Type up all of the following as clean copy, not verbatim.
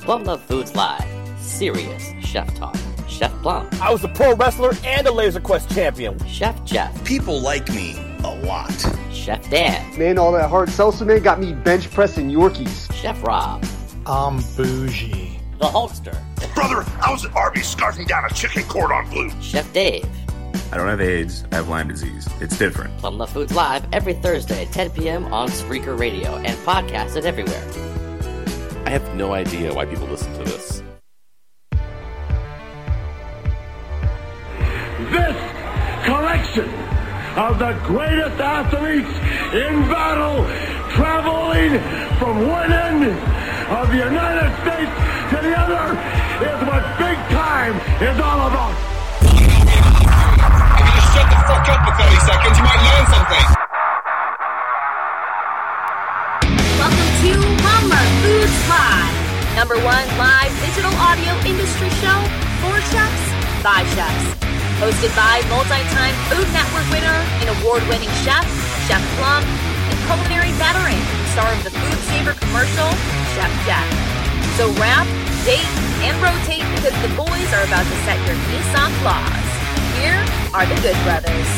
Plum Love Foods Live. Serious Chef Talk. Chef Plum. I was a pro wrestler and a Laser Quest champion. Chef Jeff. People like me a lot. Chef Dan. Man, all that hard salsa, man, got me bench pressing Yorkies. Chef Rob. I'm bougie. The Hulkster. Brother, I was at Arby's scarfing down a chicken cordon bleu. Chef Dave. I don't have AIDS, I have Lyme disease. It's different. Plum Love Foods Live every Thursday at 10 p.m. on Spreaker Radio and podcasted everywhere. I have no idea why people listen to this. This collection of the greatest athletes in battle, traveling from one end of the United States to the other, is what big time is all about. If you just shut the fuck up for 30 seconds, you might learn something. Welcome to Plum Love Foods Live, #1 live digital audio industry show for chefs by chefs. Hosted by multi-time Food Network winner and award-winning chef, Chef Plum, and culinary veteran, star of the Food Saver commercial, Chef Jeff. So wrap, date, and rotate because the boys are about to set your Nissan claws. Here are the Good Brothers.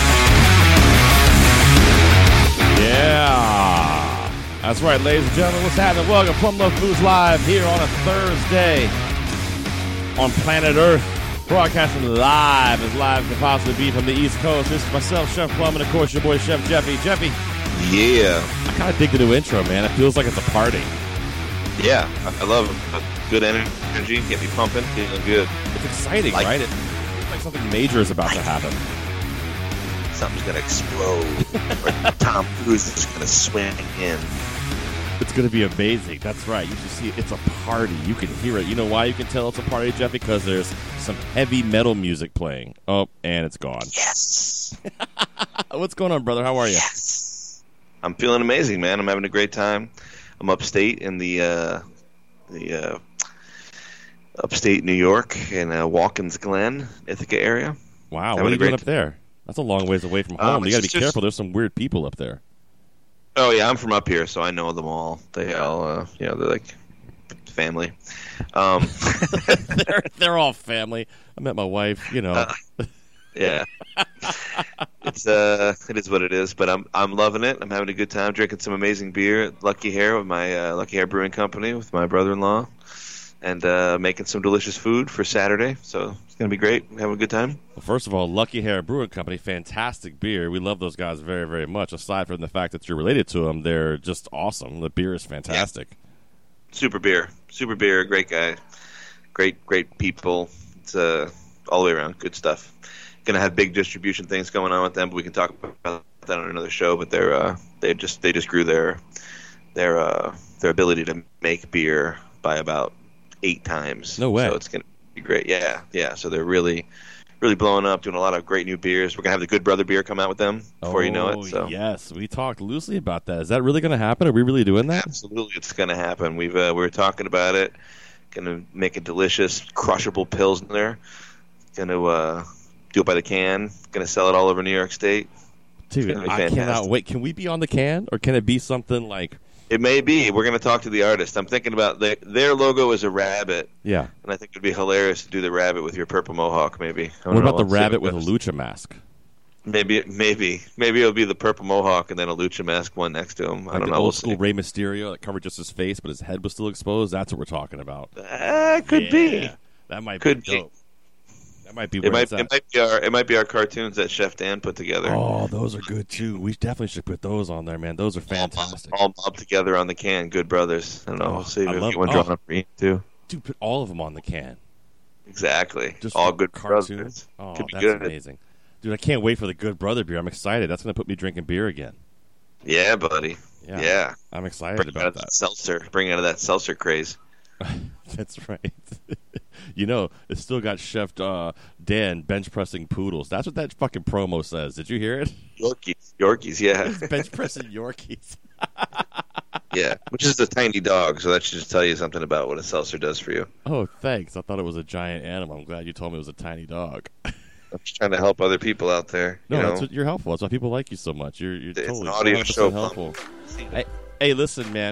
Yeah. That's right, ladies and gentlemen. What's happening? Welcome to Plum Love Foods Live here on a Thursday on planet Earth. Broadcasting live as live can possibly be from the East Coast. This is myself, Chef Plum, and of course your boy, Chef Jeffy. Jeffy. Yeah. I kind of dig the new intro, man. It feels like it's a party. Yeah, I love it. Good energy, get me pumping, feeling good. It's exciting, right? It feels like something major is about to happen. Something's going to explode. Or Tom Cruise is going to swing in. It's going to be amazing. That's right. You just see it's a party. You can hear it. You know why you can tell it's a party, Jeff? Because there's some heavy metal music playing. Oh, and it's gone. Yes. What's going on, brother? How are you? Yes. I'm feeling amazing, man. I'm having a great time. I'm upstate in the upstate New York in Watkins Glen, Ithaca area. Wow. What are you doing up there? That's a long ways away from home. You got to be careful. There's some weird people up there. Oh, yeah, I'm from up here, so I know them all. They all, they're like family. They're all family. I met my wife, Yeah. It is what it is, but I'm loving it. I'm having a good time drinking some amazing beer at Lucky Hair with my Lucky Hair Brewing Company with my brother-in-law, and making some delicious food for Saturday. So it's going to be great. I'm having a good time. Well, first of all, Lucky Hair Brewing Company, fantastic beer. We love those guys very, very much. Aside from the fact that you're related to them, they're just awesome. The beer is fantastic. Yeah. Super beer, great guy, great people. It's all the way around good stuff. Going to have big distribution things going on with them, but we can talk about that on another show. But they just grew their ability to make beer by about 8 times. No way. So it's going to be great. Yeah. So they're really blowing up, doing a lot of great new beers. We're going to have the Good Brother beer come out with them before you know it. So. Yes. We talked loosely about that. Is that really going to happen? Are we really doing that? Absolutely. It's going to happen. We were talking about it. Going to make a delicious, crushable Pilsner. Going to do it by the can. Going to sell it all over New York State. Dude, I cannot wait. Can we be on the can? Or can it be something like... It may be. We're going to talk to the artist. I'm thinking about their logo is a rabbit. Yeah. And I think it would be hilarious to do the rabbit with your purple mohawk, maybe. What about the rabbit with a lucha mask? Maybe it'll be the purple mohawk and then a lucha mask one next to him. I don't know. Old school Rey Mysterio that covered just his face, but his head was still exposed. That's what we're talking about. Could be. That might be dope. That might be. It might be our cartoons that Chef Dan put together. Oh, those are good too. We definitely should put those on there, man. Those are fantastic. All mobbed together on the can. Good Brothers. I don't know. We'll see if we get one drawn up for you too. Dude, put all of them on the can. Exactly. Just all good cartoons. Brothers. Oh, Could be that's good. Amazing. Dude, I can't wait for the Good Brother beer. I'm excited. That's going to put me drinking beer again. Yeah, buddy. Yeah. I'm excited about that. Seltzer. Bring out of that seltzer craze. That's right. It's still got Chef Dan bench pressing poodles. That's what that fucking promo says. Did you hear it? Yorkies, yeah. Bench pressing Yorkies. Yeah, which is a tiny dog, so that should just tell you something about what a seltzer does for you. Oh, thanks. I thought it was a giant animal. I'm glad you told me it was a tiny dog. I'm just trying to help other people out there. You're helpful. That's why people like you so much. You're totally an audio show helpful. Hey, listen, man.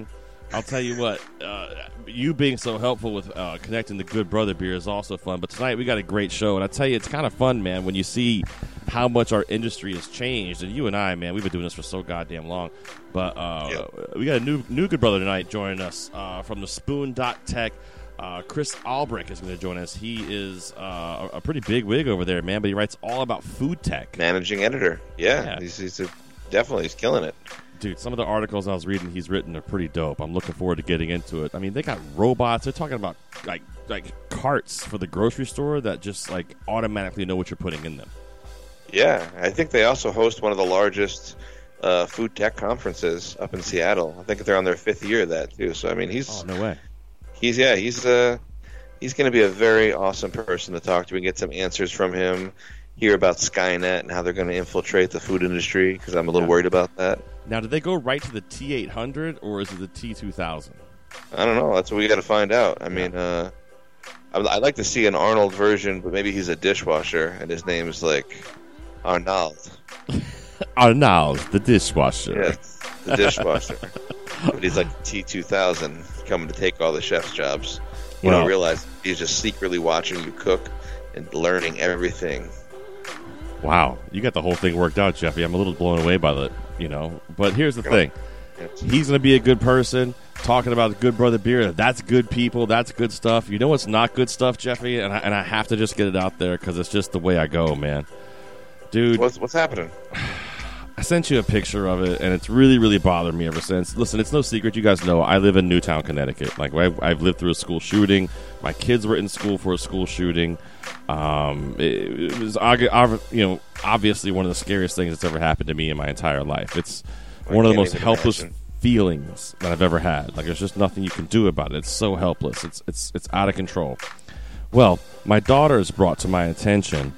I'll tell you what, you being so helpful with connecting the Good Brother beer is also fun. But tonight we got a great show, and I tell you, it's kind of fun, man, when you see how much our industry has changed. And you and I, man, we've been doing this for so goddamn long. But we got a new Good Brother tonight joining us from the Spoon.tech. Chris Albrecht is going to join us. He is a pretty big wig over there, man, but he writes all about food tech. Managing editor. Yeah. He's definitely killing it. Dude, some of the articles I was reading he's written are pretty dope. I'm looking forward to getting into it. I mean, they got robots. They're talking about like carts for the grocery store that just like automatically know what you're putting in them. Yeah, I think they also host one of the largest food tech conferences up in Seattle. I think they're on their 5th year of that too. So I mean, no way. He's going to be a very awesome person to talk to and get some answers from him. Hear about Skynet and how they're going to infiltrate the food industry, because I'm a little worried about that. Now, did they go right to the T800 or is it the T2000? I don't know. That's what we got to find out. I mean, I'd like to see an Arnold version, but maybe he's a dishwasher and his name is like Arnold. Arnold, the dishwasher. Yes, the dishwasher. But he's like T2000 coming to take all the chef's jobs. You don't realize he's just secretly watching you cook and learning everything. Wow, you got the whole thing worked out, Jeffy. I'm a little blown away by that, But here's the thing. He's going to be a good person, talking about the Good Brother beer. That's good people. That's good stuff. You know what's not good stuff, Jeffy? And I have to just get it out there because it's just the way I go, man. Dude. What's happening? I sent you a picture of it, and it's really, really bothered me ever since. Listen, it's no secret. You guys know I live in Newtown, Connecticut. Like, I've lived through a school shooting. My kids were in school for a school shooting. It was, obviously one of the scariest things that's ever happened to me in my entire life. It's one of the most helpless feelings that I've ever had. Like, there's just nothing you can do about it. It's so helpless. It's out of control. Well, my daughter has brought to my attention.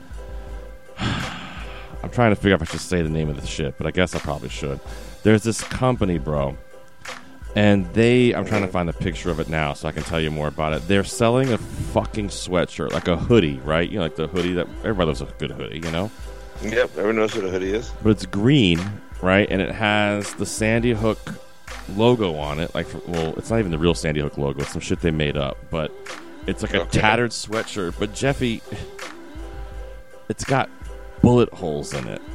I'm trying to figure out if I should say the name of the shit, but I guess I probably should. There's this company, bro, and I'm trying to find a picture of it now so I can tell you more about it. They're selling a fucking sweatshirt, like a hoodie, right? Like the hoodie that everybody loves a good hoodie, Yep, everyone knows what a hoodie is. But it's green, right? And it has the Sandy Hook logo on it. It's not even the real Sandy Hook logo. It's some shit they made up, but it's like a tattered sweatshirt. But Jeffy, it's got bullet holes in it.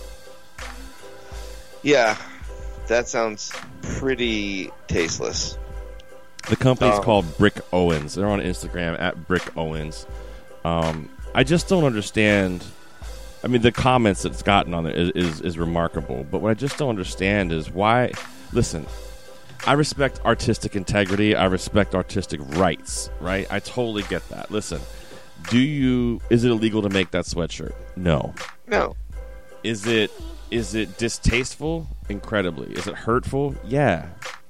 Yeah, that sounds pretty tasteless. The company's called Brick Owens. They're on Instagram at Brick Owens. I just don't understand. I mean, the comments that it's gotten on it is remarkable. But what I just don't understand is why. Listen, I respect artistic integrity. I respect artistic rights. Right? I totally get that. Listen. Is it illegal to make that sweatshirt? No. Is it distasteful? Incredibly. Is it hurtful? Yeah.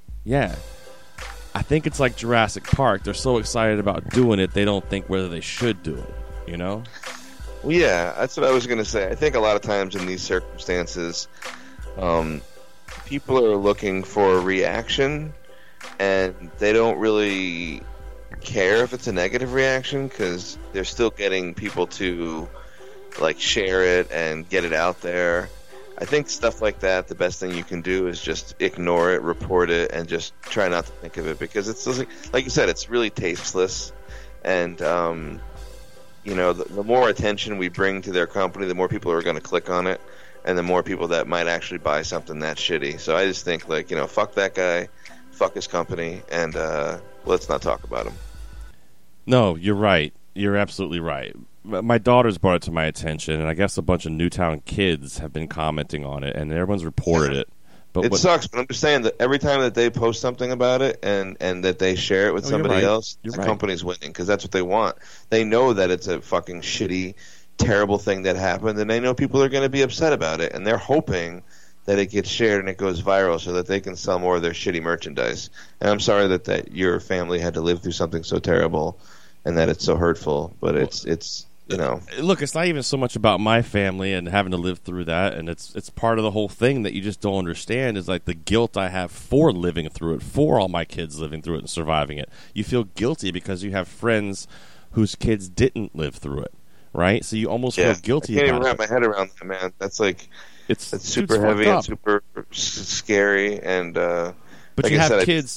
I think it's like Jurassic Park. They're so excited about doing it, they don't think whether they should do it, Well, yeah, that's what I was going to say. I think a lot of times in these circumstances, people are looking for a reaction, and they don't really care if it's a negative reaction because they're still getting people to share it and get it out there. I think stuff like that, the best thing you can do is just ignore it, report it, and just try not to think of it because it's like you said, it's really tasteless. And the more attention we bring to their company, the more people are going to click on it, and the more people that might actually buy something that shitty. So I just think fuck that guy, fuck his company, and let's not talk about him. No, you're right. You're absolutely right. My daughter's brought it to my attention, and I guess a bunch of Newtown kids have been commenting on it, and everyone's reported it. But it sucks, but I'm just saying that every time that they post something about it and that they share it with somebody else, the company's winning because that's what they want. They know that it's a fucking shitty, terrible thing that happened, and they know people are going to be upset about it, and they're hoping that it gets shared and it goes viral so that they can sell more of their shitty merchandise. And I'm sorry that your family had to live through something so terrible and that it's so hurtful, but it's Look, it's not even so much about my family and having to live through that, and it's part of the whole thing that you just don't understand is like the guilt I have for living through it, for all my kids living through it and surviving it. You feel guilty because you have friends whose kids didn't live through it, right? So you almost feel guilty about it. I can't even wrap my head around that, man. That's it's super heavy and super scary, and but you have kids.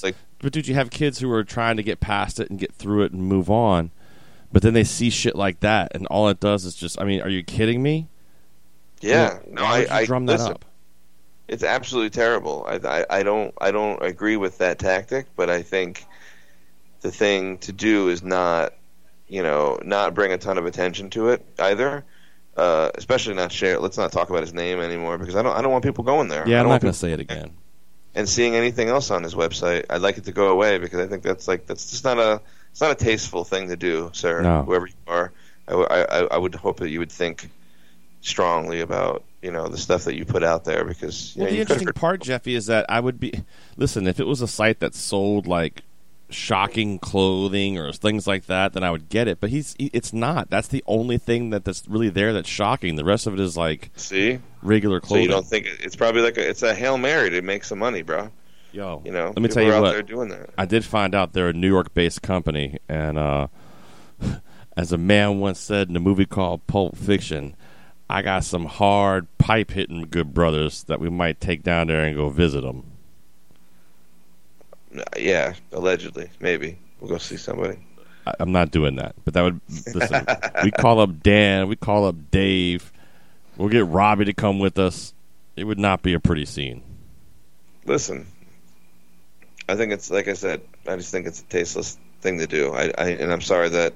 dude, you have kids who are trying to get past it and get through it and move on, but then they see shit like that, and all it does is just, I mean, are you kidding me? Yeah. I drum that up. It's absolutely terrible. I don't agree with that tactic, but I think the thing to do is not bring a ton of attention to it either. Especially not share. Let's not talk about his name anymore because I don't want people going there. Yeah, I'm not going to say it again. And seeing anything else on his website, I'd like it to go away because I think that's just not a tasteful thing to do, sir. No. Whoever you are, I would hope that you would think strongly about the stuff that you put out there because the interesting part, Jeffy, is that listen, if it was a site that sold like shocking clothing or things like that, then I would get it. But it's not. That's the only thing that's really there that's shocking. The rest of it is like regular clothing. So you don't think it's probably it's a Hail Mary to make some money, bro? Yo, let me tell you what. There doing that. I did find out they're a New York-based company, and as a man once said in a movie called Pulp Fiction, I got some hard pipe-hitting good brothers that we might take down there and go visit them. Yeah, allegedly. Maybe. We'll go see somebody. I'm not doing that. But that would... Listen, we call up Dan. We call up Dave. We'll get Robbie to come with us. It would not be a pretty scene. Listen, I think it's, like I said, I just think it's a tasteless thing to do. And I'm sorry that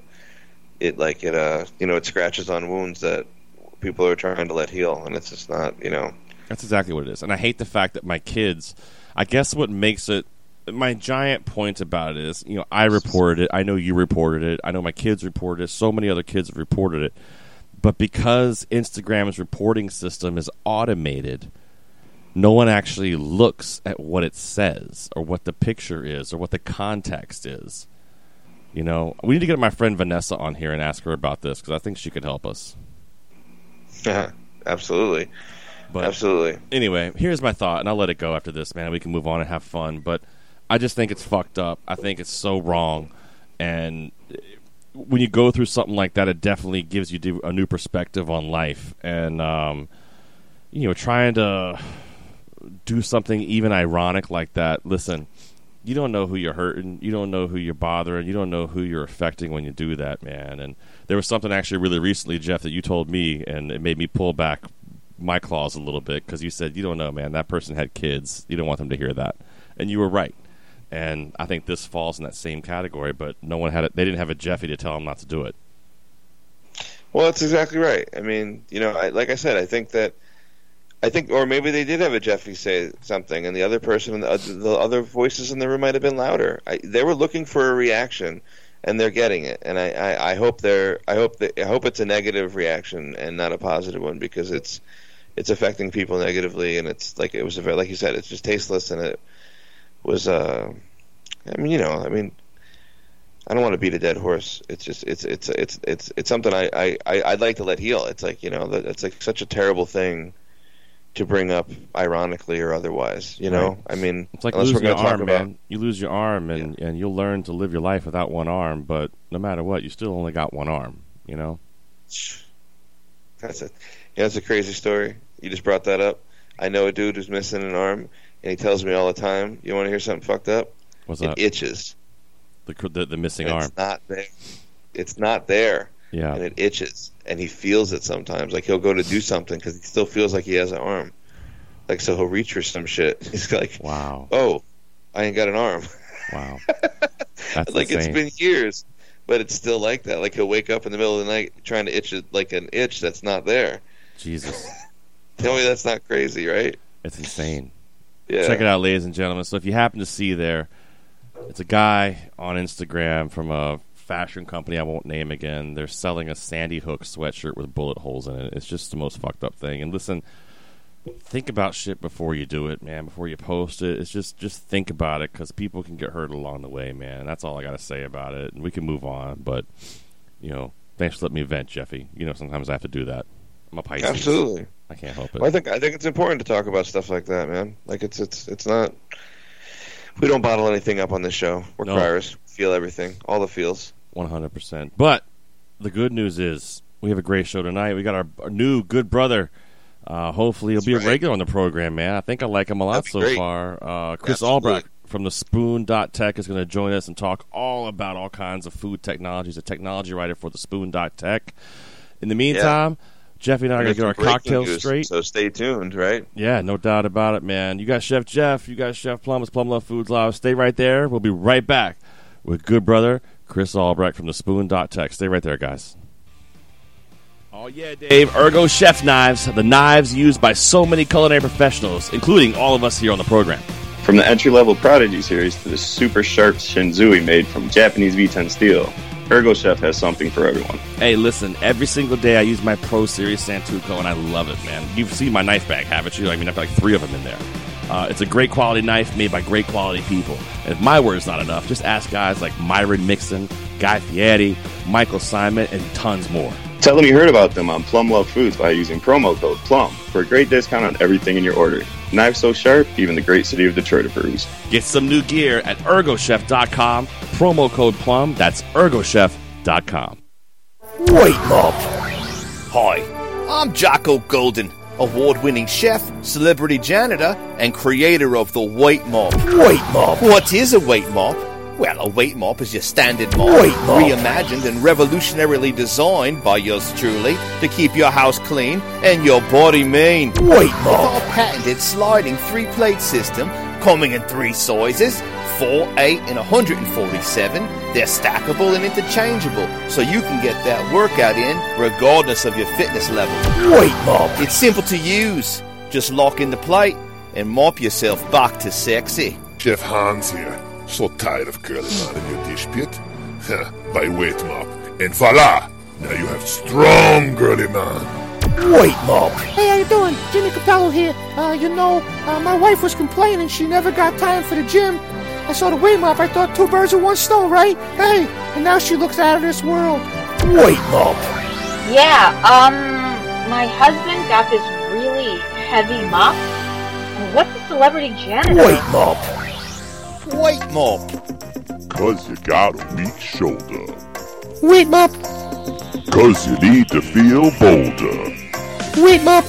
it scratches on wounds that people are trying to let heal, and it's just not, That's exactly what it is. And I hate the fact that my kids, I guess what makes it, my giant point about it is, I reported it, I know you reported it, I know my kids reported it, so many other kids have reported it, but because Instagram's reporting system is automated, no one actually looks at what it says, or what the picture is, or what the context is. We need to get my friend Vanessa on here and ask her about this, because I think she could help us. Yeah, absolutely. But absolutely. Anyway, here's my thought, and I'll let it go after this, man. We can move on and have fun. But I just think it's fucked up. I think it's so wrong. And when you go through something like that, it definitely gives you a new perspective on life. And, trying to do something even ironic like that, listen, you don't know who you're hurting. You don't know who you're bothering. You don't know who you're affecting when you do that, man. And there was something actually really recently, Jeff, that you told me, and it made me pull back my claws a little bit because you said, you don't know, man, that person had kids. You don't want them to hear that. And you were right. And I think this falls in that same category, but no one had it. They didn't have a Jeffy to tell them not to do it. Well, that's exactly right. I mean, like I said, I think, or maybe they did have a Jeffy say something, and the other person, the other voices in the room might have been louder. They were looking for a reaction, and they're getting it. And I hope it's a negative reaction and not a positive one, because it's affecting people negatively, and it's like like you said, it's just tasteless, and it was. I don't want to beat a dead horse. It's just it's something I'd like to let heal. It's like it's like such a terrible thing to bring up, ironically or otherwise. Right. I mean, it's like losing your arm, man. You lose your arm, and you'll learn to live your life without one arm. But no matter what, you still only got one arm. That's it. It's a crazy story. You just brought that up. I know a dude who's missing an arm, and he tells me all the time. You want to hear something fucked up? What's that? It itches. The missing arm. It's not there. It's not there. Yeah. And it itches, and he feels it sometimes. Like he'll go to do something because he still feels like he has an arm. Like, so he'll reach for some shit. He's like, "Wow, oh, I ain't got an arm." Wow, that's like insane. It's been years, but it's still like that. Like he'll wake up in the middle of the night trying to itch it, like an itch that's not there. Jesus, tell me that's not crazy, right? It's insane. Yeah. Check it out, ladies and gentlemen. So if you happen to see there, it's a guy on Instagram from a fashion company I won't name again. They're selling a Sandy Hook sweatshirt with bullet holes in it. It's just the most fucked up thing. And listen, think about shit before you do it, man. Before you post it, it's just think about it, because people can get hurt along the way, man. That's all I got to say about it. And we can move on, but thanks for letting me vent, Jeffy. Sometimes I have to do that. I'm a Pisces. Absolutely. I can't help it. Well, I think it's important to talk about stuff like that, man. Like it's not. We don't bottle anything up on this show. We're criers. Feel everything, all the feels. 100%. But the good news is we have a great show tonight. We got our new good brother. Hopefully he'll be a regular on the program, man. I think I like him a lot so far. Chris Albrecht from the Spoon.tech is going to join us and talk all about all kinds of food technology. He's a technology writer for the Spoon.tech. In the meantime, Jeffy and I are going to get our cocktails straight. So stay tuned, right? Yeah, no doubt about it, man. You got Chef Jeff. You got Chef Plum. It's Plum Love Foods Live. Stay right there. We'll be right back with good brother Chris Albrecht from the Spoon.tech. Stay right there, guys. Oh, yeah, Dave. Ergo Chef Knives, the knives used by so many culinary professionals, including all of us here on the program. From the entry-level Prodigy series to the super sharp Shinzui made from Japanese V10 steel, Ergo Chef has something for everyone. Hey, listen, every single day I use my Pro Series Santoku, and I love it, man. You've seen my knife bag, haven't you? I mean, I've got like 3 of them in there. It's a great quality knife made by great quality people. And if my word's not enough, just ask guys like Myron Mixon, Guy Fieri, Michael Simon, and tons more. Tell them you heard about them on Plum Love Foods by using promo code PLUM for a great discount on everything in your order. Knives so sharp, even the great city of Detroit approves. Get some new gear at ErgoChef.com. Promo code PLUM. That's ErgoChef.com. Wait up. Hi, I'm Jocko Golden, award-winning chef, celebrity janitor, and creator of the Weight Mop. Weight Mop. What is a weight mop? Well, a weight mop is your standard mop, reimagined and revolutionarily designed by yours truly to keep your house clean and your body mean. Weight mop. With our patented sliding 3-plate system, coming in 3 sizes, 4, 8, and 147, they're stackable and interchangeable, so you can get that workout in regardless of your fitness level. Weight mop. It's simple to use. Just lock in the plate and mop yourself back to sexy. Chef Hans here. So tired of curling around in your dish pit? By Weight Mop. And voila! Now you have strong girly man. Weight Mop. Hey, how you doing? Jimmy Capello here. My wife was complaining she never got time for the gym. I saw the Weight Mop. I thought 2 birds with 1 stone, right? Hey, and now she looks out of this world. Weight Mop. Yeah, my husband got this really heavy mop. What's a celebrity janitor? Weight Mop. Weight Mop. 'Cause you got a weak shoulder. Weight Mop. 'Cause you need to feel bolder. Weight Mop.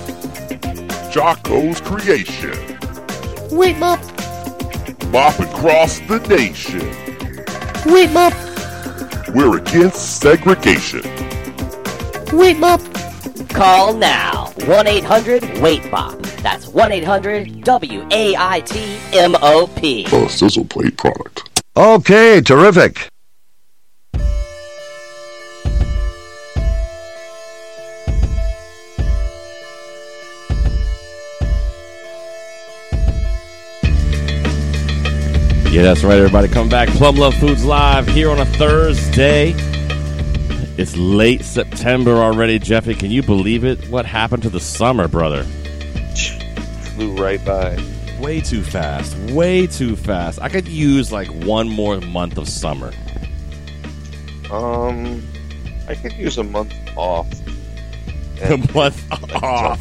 Jocko's creation. Weight Mop. Mopping across the nation. Weight Mop. We're against segregation. Weight Mop. Call now. 1-800-WAIT-MOP. That's 1-800-WAIT-MOP. A Sizzle Plate product. Okay, terrific. Yeah, that's right, everybody. Come back. Plum Love Foods Live here on a Thursday. It's late September already, Jeffy. Can you believe it? What happened to the summer, brother? Flew right by. Way too fast. Way too fast. I could use like 1 more month of summer. I could use a month off. A month off.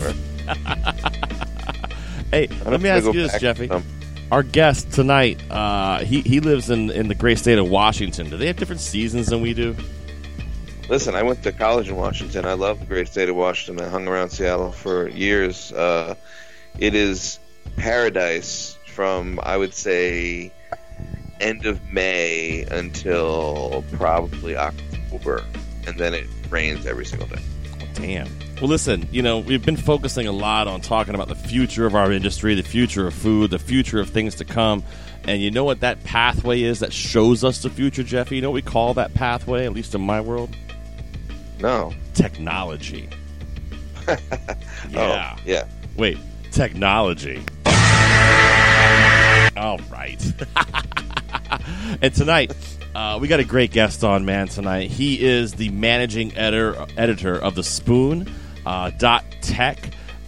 Hey, let me ask you this, Jeffy. Our guest tonight, he lives in the great state of Washington. Do they have different seasons than we do? Listen, I went to college in Washington. I love the great state of Washington. I hung around Seattle for years. It is paradise from, I would say, end of May until probably October. And then it rains every single day. Damn. Well, listen, we've been focusing a lot on talking about the future of our industry, the future of food, the future of things to come. And you know what that pathway is that shows us the future, Jeffy? You know what we call that pathway, at least in my world? No. Technology. Yeah. Yeah. Wait, technology. All right. And tonight, we got a great guest on, man, tonight. He is the managing editor of the Spoon.tech.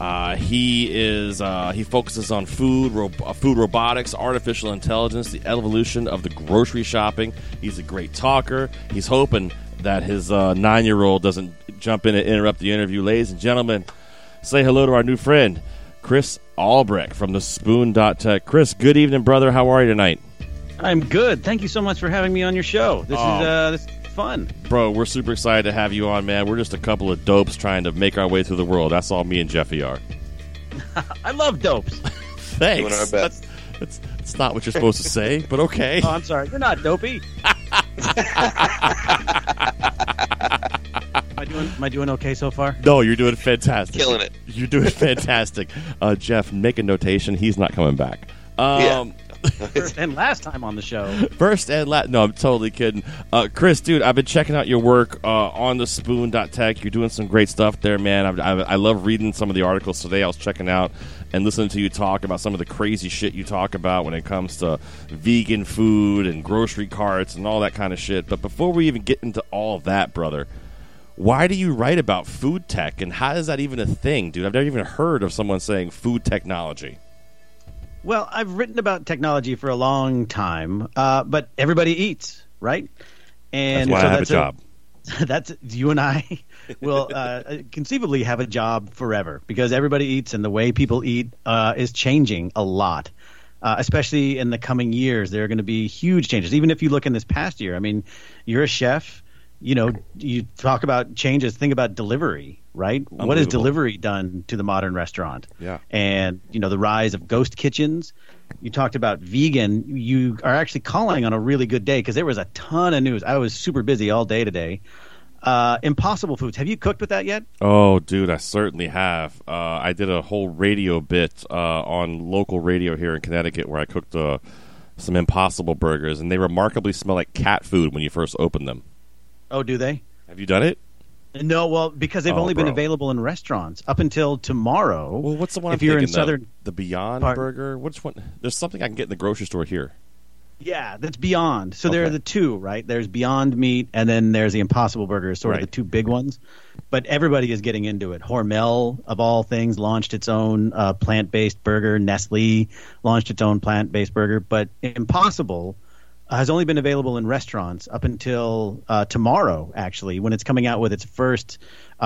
He focuses on food robotics, artificial intelligence, the evolution of the grocery shopping. He's a great talker. He's hoping that his 9-year-old doesn't jump in and interrupt the interview. Ladies and gentlemen, say hello to our new friend, Chris Albrecht from the Spoon.tech. Chris, good evening, brother. How are you tonight? I'm good. Thank you so much for having me on your show. This is fun. Bro, we're super excited to have you on, man. We're just a couple of dopes trying to make our way through the world. That's all me and Jeffy are. I love dopes. Thanks. Doing our best. That's That's not what you're supposed to say, but okay. Oh, I'm sorry. You're not dopey. Am I doing okay so far? No, you're doing fantastic. Killing it. You're doing fantastic. Jeff, make a notation. He's not coming back. First and last time on the show. First and last. No, I'm totally kidding. Chris, dude, I've been checking out your work on the spoon.tech. You're doing some great stuff there, man. I love reading some of the articles today. I was checking out and listening to you talk about some of the crazy shit you talk about when it comes to vegan food and grocery carts and all that kind of shit. But before we even get into all of that, brother, why do you write about food tech, and how is that even a thing, dude? I've never even heard of someone saying food technology. Well, I've written about technology for a long time, but everybody eats, right? And that's why I have a job. That's you and I will conceivably have a job forever because everybody eats, and the way people eat is changing a lot. Especially in the coming years, there are going to be huge changes. Even if you look in this past year, I mean, you're a chef. You know, you talk about changes. Think about delivery, right? What has delivery done to the modern restaurant? Yeah. And, you know, the rise of ghost kitchens. You talked about vegan. You are actually calling on a really good day because there was a ton of news. I was super busy all day today. Impossible Foods. Have you cooked with that yet? Oh, dude, I certainly have. I did a whole radio bit on local radio here in Connecticut where I cooked some Impossible burgers, and they remarkably smell like cat food when you first open them. Oh, do they? Have you done it? No, well, because they've only been available in restaurants up until tomorrow. Well, what's the one if you're in southern? The Beyond Burger? Which one? There's something I can get in the grocery store here. Yeah, that's Beyond. So there are the two, right? There's Beyond Meat, and then there's the Impossible Burger, sort of the two big ones. But everybody is getting into it. Hormel, of all things, launched its own plant-based burger. Nestle launched its own plant-based burger. But Impossible has only been available in restaurants up until tomorrow, actually, when it's coming out with its first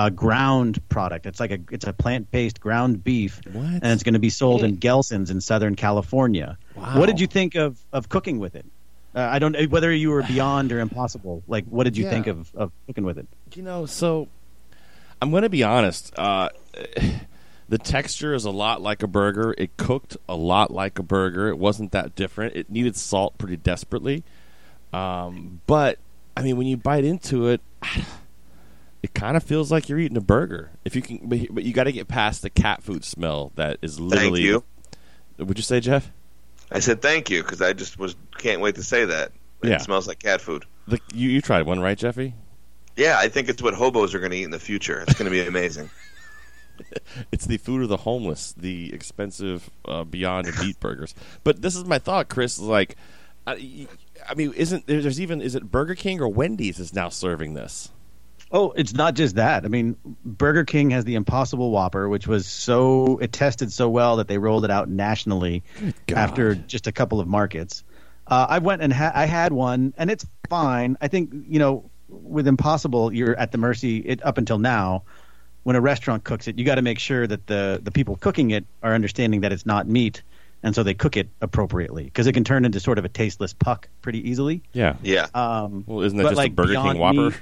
ground product. It's a plant-based ground beef, and it's going to be sold in Gelson's in Southern California. Wow. What did you think of cooking with it? I don't know whether you were Beyond or Impossible. Like, what did you think of cooking with it? You know, so I'm going to be honest. The texture is a lot like a burger. It cooked a lot like a burger. It wasn't that different. It needed salt pretty desperately. But, I mean, when you bite into it, it kind of feels like you're eating a burger. If you can, but you got to get past the cat food smell that is literally. Thank you. Would you say, Jeff? I said thank you because I just can't wait to say that. It smells like cat food. You tried one, right, Jeffy? Yeah, I think it's what hobos are going to eat in the future. It's going to be amazing. It's the food of the homeless, the expensive Beyond Meat burgers. But this is my thought, Chris. Like, I mean, is it Burger King or Wendy's is now serving this? Oh, it's not just that. I mean, Burger King has the Impossible Whopper, which it tested so well that they rolled it out nationally after just a couple of markets. I went and I had one, and it's fine. I think, you know, with Impossible, you're at the mercy up until now. When a restaurant cooks it, you got to make sure that the people cooking it are understanding that it's not meat, and so they cook it appropriately because it can turn into sort of a tasteless puck pretty easily. Yeah. Well, isn't that just a Burger King Whopper?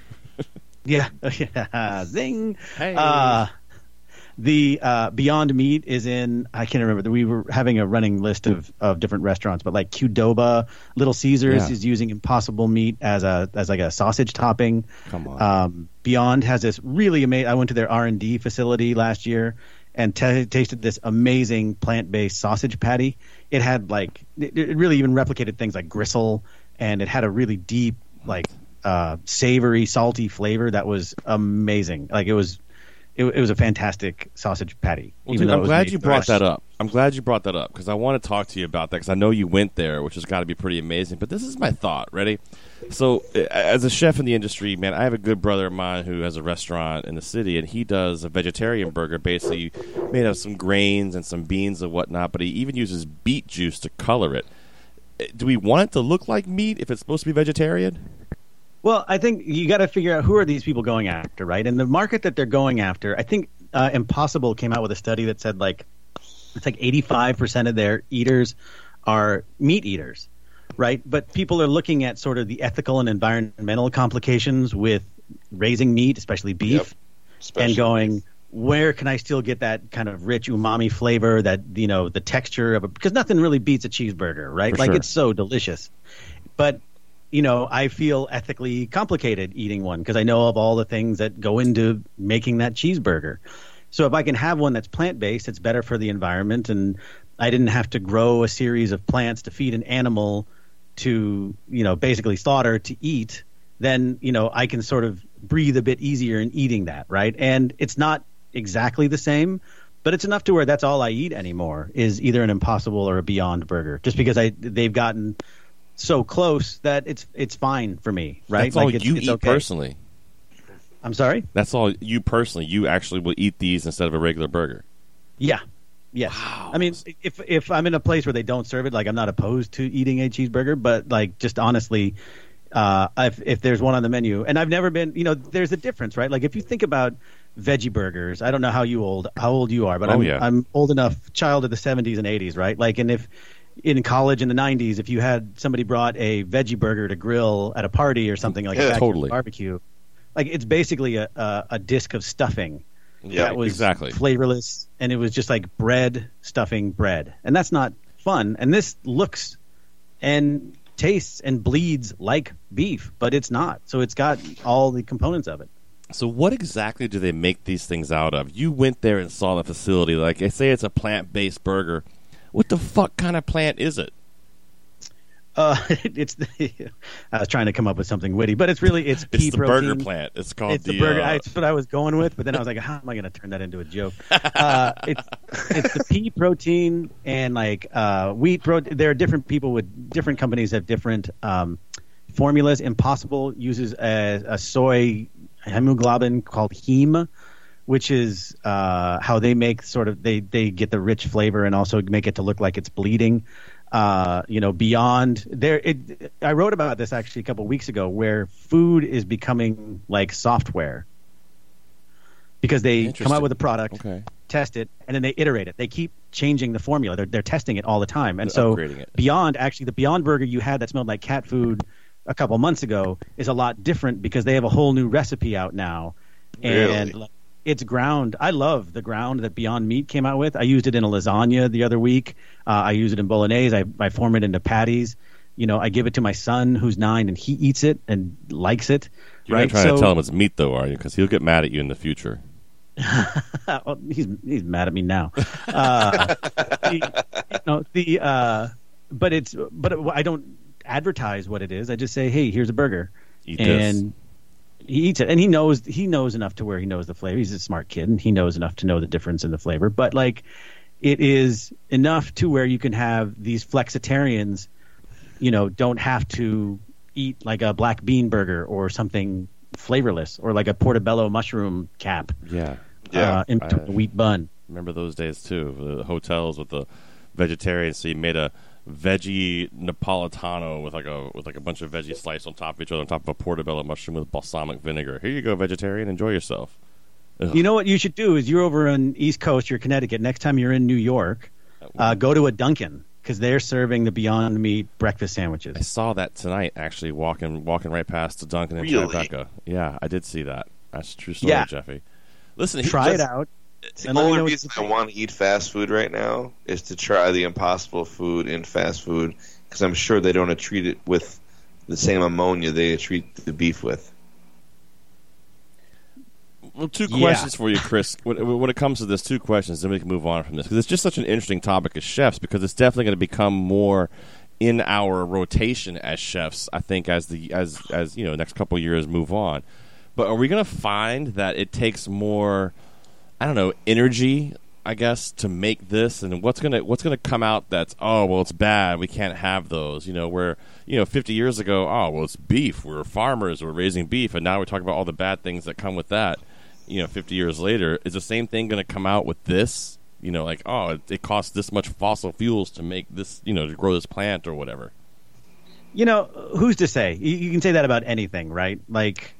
Yeah. Zing. Hey. The Beyond Meat is in, I can't remember. We were having a running list of different restaurants, but like Qdoba, Little Caesars is using Impossible Meat as like a sausage topping. Come on. Beyond has this really amazing. I went to their R&D facility last year and tasted this amazing plant-based sausage patty. It had it really even replicated things like gristle, and it had a really deep savory, salty flavor that was amazing. Like it was a fantastic sausage patty. Well, dude, I'm glad you brought that up. I'm glad you brought that up because I want to talk to you about that because I know you went there, which has got to be pretty amazing. But this is my thought. Ready? So, as a chef in the industry, man, I have a good brother of mine who has a restaurant in the city, and he does a vegetarian burger, basically made of some grains and some beans and whatnot. But he even uses beet juice to color it. Do we want it to look like meat if it's supposed to be vegetarian? Well, I think you got to figure out who are these people going after, right? And the market that they're going after, I think Impossible came out with a study that said it's like 85% of their eaters are meat eaters, right? But people are looking at sort of the ethical and environmental complications with raising meat, especially beef, and going, where can I still get that kind of rich umami flavor, that, you know, the texture of it, because nothing really beats a cheeseburger, right? For like sure. It's so delicious. But, you know, I feel ethically complicated eating one because I know of all the things that go into making that cheeseburger. So if I can have one that's plant-based, it's better for the environment, and I didn't have to grow a series of plants to feed an animal to, you know, basically slaughter to eat, then, you know, I can sort of breathe a bit easier in eating that, right? And it's not exactly the same, but it's enough to where that's all I eat anymore is either an Impossible or a Beyond Burger, just because they've gotten so close that it's fine for me, right? That's all like you it's eat okay. personally. I'm sorry? That's all you personally. You actually will eat these instead of a regular burger. Yeah. Yes. Wow. I mean, if I'm in a place where they don't serve it, like I'm not opposed to eating a cheeseburger, but like just honestly, if there's one on the menu, and I've never been, you know, there's a difference, right? Like if you think about veggie burgers, I don't know how old you are, but I'm old enough, child of the 70s and 80s, right? Like, and if in college in the 90s, if you had somebody brought a veggie burger to grill at a party or something like that, totally barbecue, like it's basically a disc of stuffing. Yeah, that was exactly flavorless, and it was just like bread stuffing bread, and that's not fun. And this looks and tastes and bleeds like beef, but it's not. So it's got all the components of it. So what exactly do they make these things out of? You went there and saw the facility. Like, they say it's a plant-based burger. What the fuck kind of plant is it? It's I was trying to come up with something witty, but it's pea the protein. burger plant. It's called the burger. That's what I was going with, but then I was like, how am I going to turn that into a joke? It's the pea protein and like wheat protein. There are different people with different companies have different formulas. Impossible uses a soy hemoglobin called heme, which is how they make they get the rich flavor and also make it to look like it's bleeding. You know, Beyond there. I wrote about this actually a couple of weeks ago, where food is becoming like software because they come out with a product, test it, and then they iterate it. They keep changing the formula. They're testing it all the time, and so Beyond, actually, the Beyond Burger you had that smelled like cat food a couple months ago is a lot different because they have a whole new recipe out now, and Really? It's ground. I love the ground that Beyond Meat came out with. I used it in a lasagna the other week. I use it in bolognese. I form it into patties. You know, I give it to my son who's 9, and he eats it and likes it. You're right? not trying to tell him it's meat, though, are you? Because he'll get mad at you in the future. Well, he's mad at me now. But I don't advertise what it is. I just say, hey, here's a burger, Eat and this. he eats it, and he knows enough to where he knows the flavor. He's a smart kid, and he knows enough to know the difference in the flavor. But like, it is enough to where you can have these flexitarians, you know, don't have to eat like a black bean burger or something flavorless, or like a portobello mushroom cap. Yeah. In between a wheat bun. Remember those days too, the hotels with the vegetarians. So you made a veggie Napolitano with like a bunch of veggie slices on top of each other, on top of a portobello mushroom with balsamic vinegar. Here you go, vegetarian. Enjoy yourself. Ugh. You know what you should do is you're over on East Coast, you're Connecticut. Next time you're in New York, go to a Dunkin', because they're serving the Beyond Meat breakfast sandwiches. I saw that tonight, actually, walking right past the Dunkin' in Tribeca. Yeah, I did see that. That's a true story, Jeffy. Listen, try it out. The only reason I want to eat fast food right now is to try the Impossible food in fast food, because I'm sure they don't treat it with the same ammonia they treat the beef with. Well, two questions for you, Chris. When it comes to this, two questions, then we can move on from this, because it's just such an interesting topic as chefs, because it's definitely going to become more in our rotation as chefs, I think, as you know, next couple of years move on. But are we going to find that it takes more, I don't know, energy, I guess, to make this, and what's gonna come out that's, oh, well, it's bad, we can't have those, you know, where, you know, 50 years ago, oh, well, it's beef, we're farmers, we're raising beef, and now we're talking about all the bad things that come with that. You know, 50 years later, is the same thing going to come out with this? You know, like, oh, it costs this much fossil fuels to make this, you know, to grow this plant or whatever. You know, who's to say? You can say that about anything, right? Like,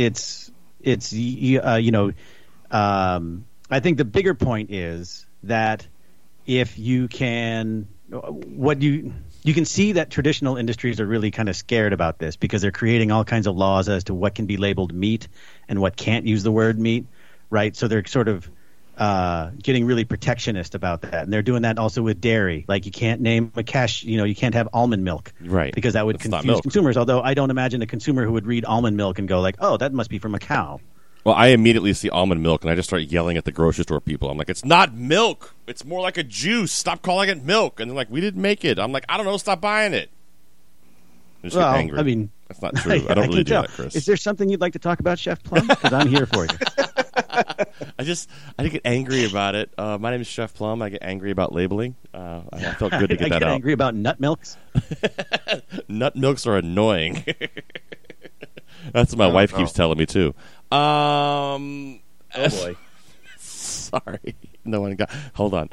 I think the bigger point is that if you can, you can see that traditional industries are really kind of scared about this, because they're creating all kinds of laws as to what can be labeled meat and what can't use the word meat, right? So they're sort of getting really protectionist about that, and they're doing that also with dairy. Like you can't name you can't have almond milk, right? Because that would confuse consumers. Although I don't imagine a consumer who would read almond milk and go like, "Oh, that must be from a cow." Well, I immediately see almond milk, and I just start yelling at the grocery store people. I'm like, it's not milk. It's more like a juice. Stop calling it milk. And they're like, we didn't make it. I'm like, I don't know. Stop buying it. I just get angry. I mean, that's not true. I don't really do that, Chris. Is there something you'd like to talk about, Chef Plum? Because I'm here for you. I get angry about it. My name is Chef Plum. I get angry about labeling. I felt good to get that out. I get angry about nut milks. Nut milks are annoying. That's what my wife keeps telling me too. Oh boy. Sorry. No one got. Hold on.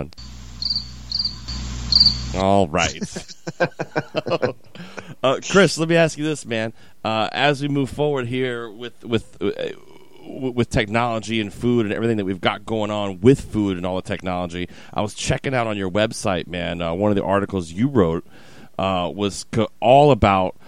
All right. Chris, let me ask you this, man. As we move forward here with technology and food and everything that we've got going on with food and all the technology, I was checking out on your website, man. One of the articles you wrote was all about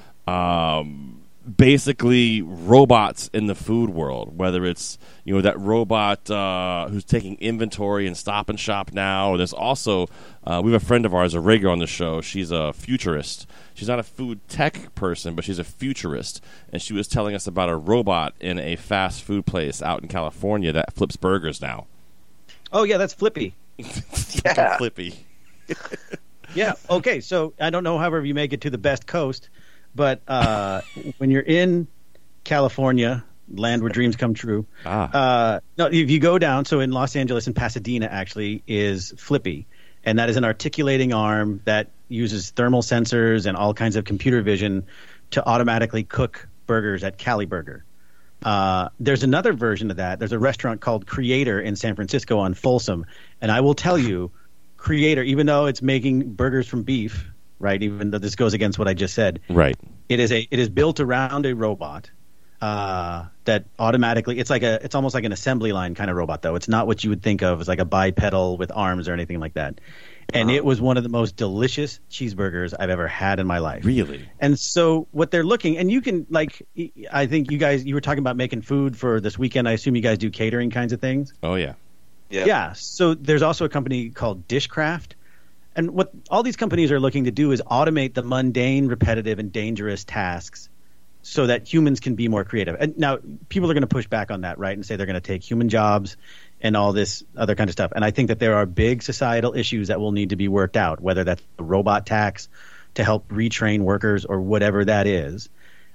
basically robots in the food world, whether it's that robot who's taking inventory and Stop and Shop now. There's also we have a friend of ours, a regular on the show. She's a futurist. She's not a food tech person, but she's a futurist, and she was telling us about a robot in a fast food place out in California that flips burgers now. Oh yeah, that's Flippy. Yeah. Flippy. Yeah. Okay. So I don't know however you make it to the best coast, but when you're in California, land where dreams come true. No, if you go down, so in Los Angeles and Pasadena actually is Flippy, and that is an articulating arm that uses thermal sensors and all kinds of computer vision to automatically cook burgers at Cali Burger. There's another version of that. There's a restaurant called Creator in San Francisco on Folsom, and I will tell you, Creator, even though it's making burgers from beef, right? Even though this goes against what I just said, right? It is built around a robot that automatically. It's almost like an assembly line kind of robot, though. It's not what you would think of as like a bipedal with arms or anything like that. And it was one of the most delicious cheeseburgers I've ever had in my life. Really? And so what they're looking, and you can I think you were talking about making food for this weekend. I assume you guys do catering kinds of things. Oh yeah. Yeah. So there's also a company called Dishcraft. And what all these companies are looking to do is automate the mundane, repetitive, and dangerous tasks so that humans can be more creative. And now people are going to push back on that, right, and say they're going to take human jobs and all this other kind of stuff. And I think that there are big societal issues that will need to be worked out, whether that's the robot tax to help retrain workers or whatever that is.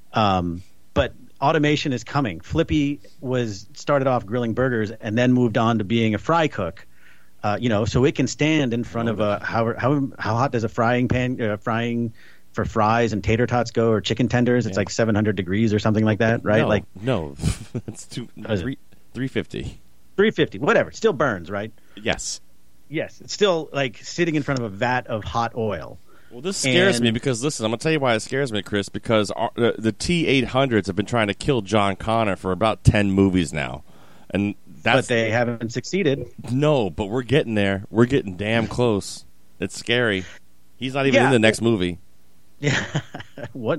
But automation is coming. Flippy started off grilling burgers and then moved on to being a fry cook. So it can stand in front of how hot does a frying pan frying for fries and tater tots go, or chicken tenders? It's like 700 degrees or something like that, right? No, it's 350. 350, whatever. It still burns, right? Yes. It's still like sitting in front of a vat of hot oil. Well, this scares me because, listen, I'm going to tell you why it scares me, Chris, because the T-800s have been trying to kill John Connor for about 10 movies now. But they haven't succeeded. No, but we're getting there. We're getting damn close. It's scary. He's not even in the next movie. Yeah. What?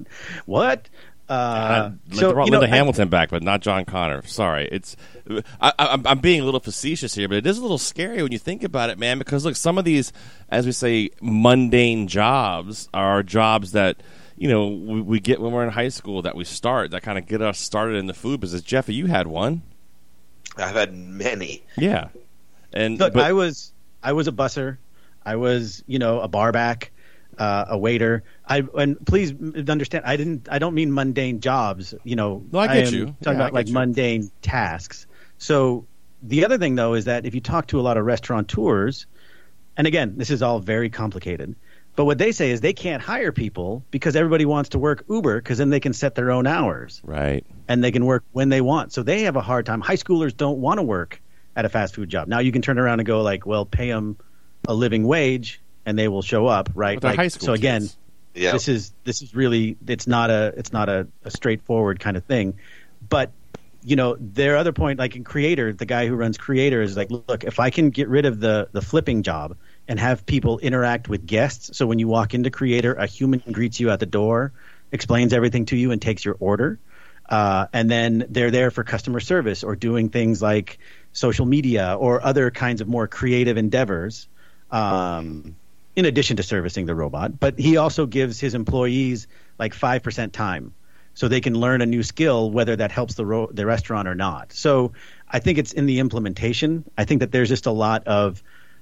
They brought Linda Hamilton back, but not John Connor. Sorry. I'm being a little facetious here, but it is a little scary when you think about it, man, because, look, some of these, as we say, mundane jobs are jobs that, we get when we're in high school that we start, that kind of get us started in the food business. Jeff, you had one. I've had many. Yeah. And look, I was a busser. I was, a barback, a waiter. And please understand, I don't mean mundane jobs. No, I get you. Talking about mundane tasks. So the other thing, though, is that if you talk to a lot of restaurateurs, and again, this is all very complicated, but what they say is they can't hire people because everybody wants to work Uber because then they can set their own hours. Right. And they can work when they want. So they have a hard time. High schoolers don't want to work at a fast food job. Now you can turn around and go pay them a living wage and they will show up, right? But high school so again, kids. This is really it's not a straightforward kind of thing. But their other point, like in Creator, the guy who runs Creator is like, look, if I can get rid of the flipping job and have people interact with guests, so when you walk into Creator, a human greets you at the door, explains everything to you, and takes your order, and then they're there for customer service or doing things like social media or other kinds of more creative endeavors, in addition to servicing the robot. But he also gives his employees like 5% time, so they can learn a new skill, whether that helps the restaurant or not. So I think it's in the implementation. I think that there's just a lot of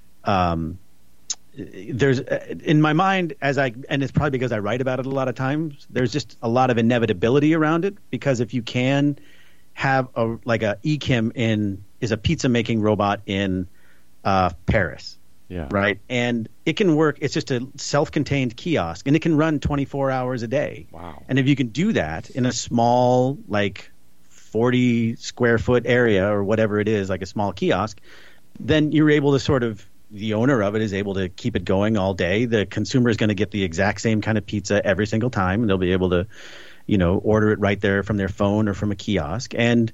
there's in my mind, and it's probably because I write about it a lot of times, there's just a lot of inevitability around it, because if you can have a Ekim is a pizza making robot in Paris. Yeah. Right. And it can work. It's just a self-contained kiosk, and it can run 24 hours a day. Wow. And if you can do that in a small, like 40 square foot area or whatever it is, like a small kiosk, then you're able to sort of, the owner of it is able to keep it going all day. The consumer is going to get the exact same kind of pizza every single time, and they'll be able to, order it right there from their phone or from a kiosk. And,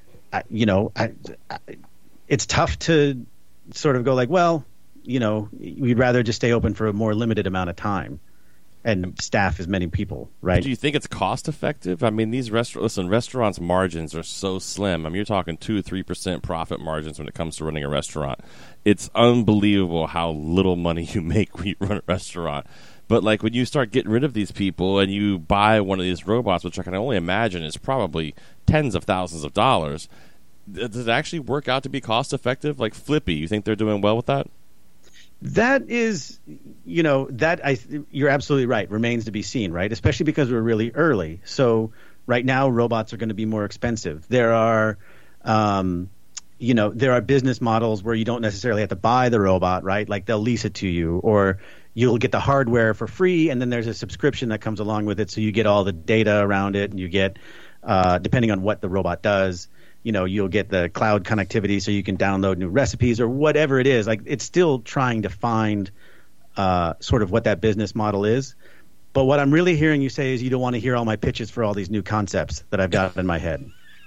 it's tough to sort of go like, well, we'd rather just stay open for a more limited amount of time and staff as many people, right? Do you think it's cost effective? I mean, these restaurants' margins are so slim. I mean, you're talking 2-3% profit margins when it comes to running a restaurant. It's unbelievable how little money you make when you run a restaurant. But like when you start getting rid of these people and you buy one of these robots, which I can only imagine is probably tens of thousands of dollars, does it actually work out to be cost effective? Like Flippy, you think they're doing well with that? That is, you're absolutely right. Remains to be seen, right? Especially because we're really early. So right now, robots are going to be more expensive. There are, there are business models where you don't necessarily have to buy the robot, right? Like they'll lease it to you, or you'll get the hardware for free, and then there's a subscription that comes along with it, so you get all the data around it, and you get, depending on what the robot does, you'll get the cloud connectivity so you can download new recipes or whatever it is. Like, it's still trying to find sort of what that business model is. But what I'm really hearing you say is you don't want to hear all my pitches for all these new concepts that I've got in my head.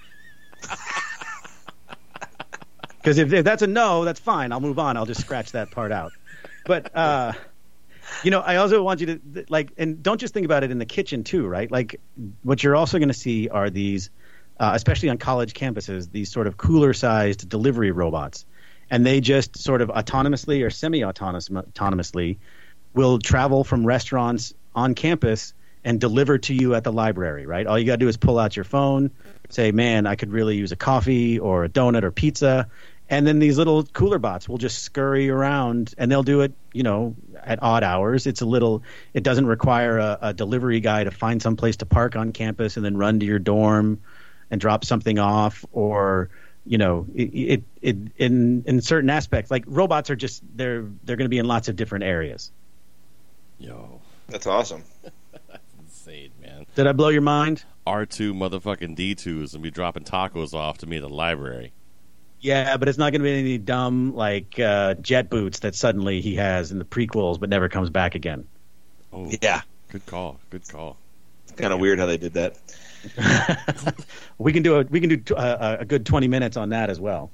Because if that's a no, that's fine. I'll move on. I'll just scratch that part out. But, I also want you to, and don't just think about it in the kitchen too, right? Like, what you're also going to see are these, especially on college campuses, these sort of cooler-sized delivery robots. And they just sort of autonomously or semi-autonomously will travel from restaurants on campus and deliver to you at the library, right? All you got to do is pull out your phone, say, man, I could really use a coffee or a donut or pizza. And then these little cooler bots will just scurry around, and they'll do it, at odd hours. It doesn't require a delivery guy to find some place to park on campus and then run to your dorm and drop something off, or in certain aspects, like robots are just they're going to be in lots of different areas. Yo, that's awesome. That's insane, man. Did I blow your mind? R2 motherfucking D2s and be dropping tacos off to me at the library. Yeah, but it's not going to be any dumb jet boots that suddenly he has in the prequels but never comes back again. Oh yeah, good call. It's kind of weird how they did that. We can do a good 20 minutes on that as well.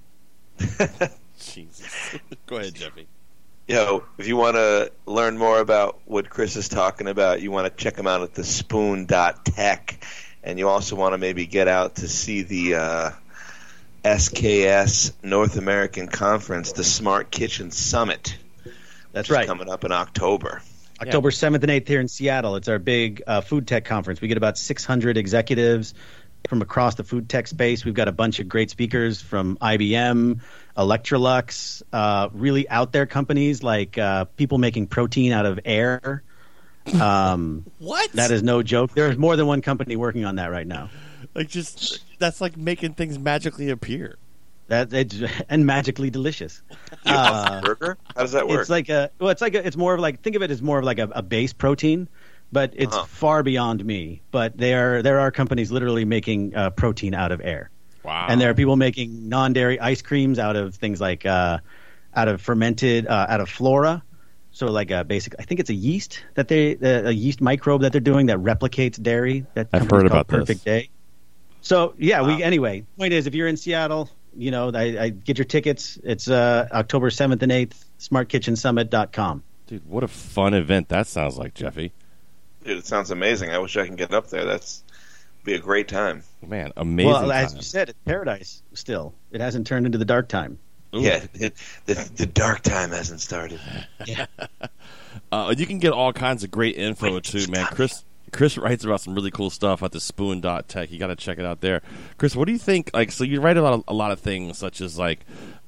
Jesus. Go ahead, Jeffy. If you want to learn more about what Chris is talking about, you want to check him out at the spoon.tech, and you also want to maybe get out to see the SKS North American Conference, the Smart Kitchen Summit. That's right. Coming up in October. October 7th and 8th here in Seattle. It's our big food tech conference. We get about 600 executives from across the food tech space. We've got a bunch of great speakers from IBM, Electrolux, really out there companies like people making protein out of air. What? That is no joke. There's more than one company working on that right now. That's like making things magically appear. And magically delicious. Burger? How does that work? It's more of like, think of it as more of like a base protein, but it's far beyond me. But there are companies literally making protein out of air. Wow. And there are people making non-dairy ice creams out of things like out of fermented out of flora. So like a basic, I think it's a yeast a yeast microbe that they're doing that replicates dairy. I've heard about Perfect this. Day. So yeah, anyway. Point is, if you're in Seattle, I get your tickets. It's October 7th and 8th, smartkitchensummit.com. Dude, what a fun event that sounds like, Jeffy. Dude, it sounds amazing. I wish I can get up there. That's Be a great time. Man, amazing. Well, as you said, it's paradise still. It hasn't turned into the dark time. Ooh. Yeah, the dark time hasn't started. Yeah. You can get all kinds of great info too, man. Chris writes about some really cool stuff at the Spoon.tech. You got to check it out there. Chris, what do you think? Like, so you write about a lot of things, such as like,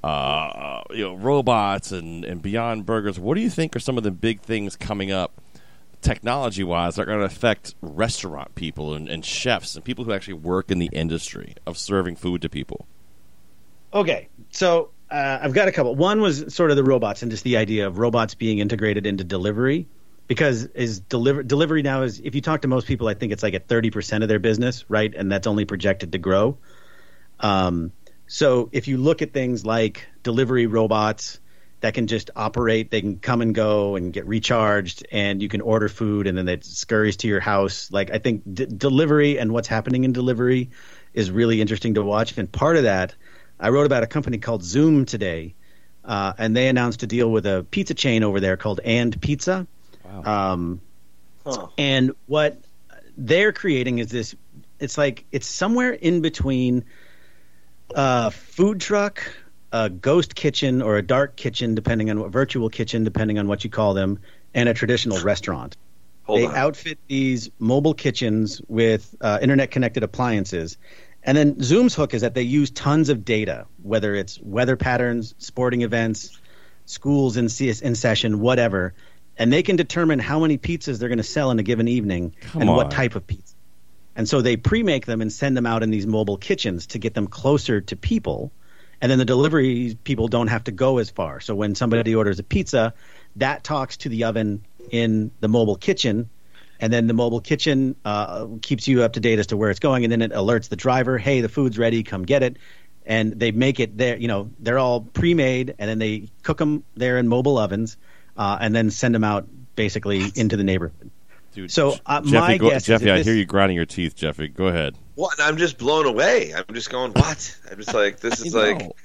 robots and Beyond Burgers. What do you think are some of the big things coming up, technology-wise, that are going to affect restaurant people and chefs and people who actually work in the industry of serving food to people? Okay, so I've got a couple. One was sort of the robots and just the idea of robots being integrated into delivery. Because delivery now is, if you talk to most people, I think it's like at 30% of their business, right? And that's only projected to grow. So if you look at things like delivery robots that can just operate, they can come and go and get recharged, and you can order food and then it scurries to your house. Like, I think delivery and what's happening in delivery is really interesting to watch. And part of that, I wrote about a company called Zoom today, and they announced a deal with a pizza chain over there called And Pizza. Wow. And what they're creating is this, it's like it's somewhere in between a food truck, a ghost kitchen, or a dark kitchen, depending on what virtual kitchen, depending on what you call them, and a traditional restaurant. They outfit these mobile kitchens with internet-connected appliances. And then Zoom's hook is that they use tons of data, whether it's weather patterns, sporting events, schools in session, whatever. And they can determine how many pizzas they're going to sell in a given evening what type of pizza. And so they pre-make them and send them out in these mobile kitchens to get them closer to people. And then the delivery people don't have to go as far. So when somebody orders a pizza, that talks to the oven in the mobile kitchen. And then the mobile kitchen keeps you up to date as to where it's going. And then it alerts the driver, hey, the food's ready, come get it. And they make it there. You know, they're all pre-made, and then they cook them there in mobile ovens. And then send them out basically into the neighborhood. Dude, so my guess Jeffy, I hear you grinding your teeth, Jeffy. Go ahead. What? I'm just blown away. I'm just going, what? I'm just like, this is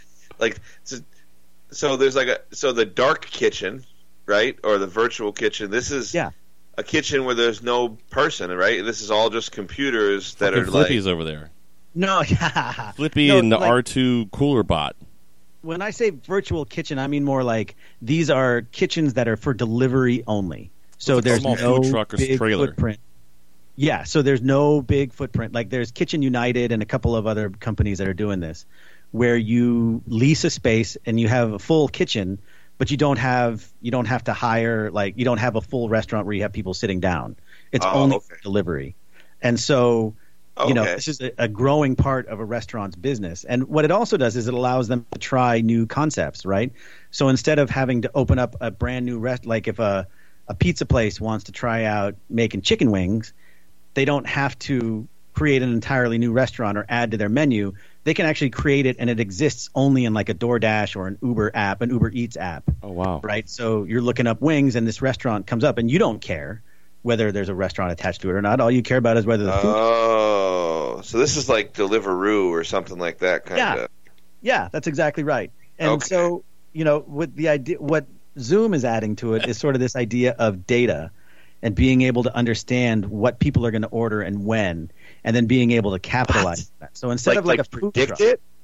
so there's so the dark kitchen, right, or the virtual kitchen. This is a kitchen where there's no person, right? This is all just computers that are Flippy's over there. No, Flippy and the R2 cooler bot. When I say virtual kitchen, I mean more like these are kitchens that are for delivery only. So there's no food truck or big trailer. Footprint. Yeah, so there's no big footprint. Like there's Kitchen United and a couple of other companies that are doing this, where you lease a space and you have a full kitchen, but you don't have to hire, like you don't have a full restaurant where you have people sitting down. It's only for delivery. And so this is a growing part of a restaurant's business. And what it also does is it allows them to try new concepts, right? So instead of having to open up a brand new like if a pizza place wants to try out making chicken wings, they don't have to create an entirely new restaurant or add to their menu. They can actually create it, and it exists only in like a DoorDash or an Uber app, an Uber Eats app. Oh, wow. Right? So you're looking up wings, and this restaurant comes up, and you don't care whether there's a restaurant attached to it or not. All you care about is whether the food. Oh, so this is like Deliveroo or something like that kind of. Yeah, that's exactly right. And so, with the idea, what Zoom is adding to it is sort of this idea of data and being able to understand what people are going to order and when, and then being able to capitalize on that. So instead of like a food truck,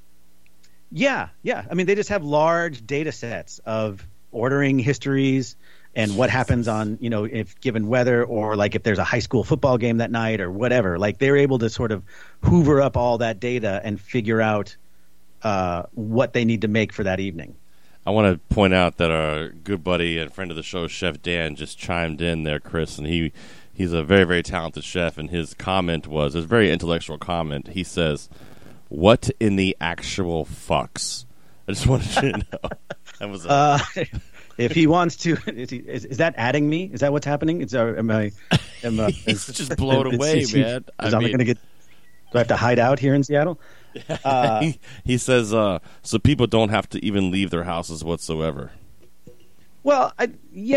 yeah. I mean, they just have large data sets of ordering histories and what happens on, if given weather, or like if there's a high school football game that night or whatever. Like they're able to sort of hoover up all that data and figure out what they need to make for that evening. I want to point out that our good buddy and friend of the show, Chef Dan, just chimed in there, Chris, and he's a very, very talented chef, and his comment was, a very intellectual comment. He says, "What in the actual fucks?" I just wanted you to know. That was if he wants to, is that adding me? Is that what's happening? He's just blown away, man. Do I have to hide out here in Seattle? He says, so people don't have to even leave their houses whatsoever. Well, but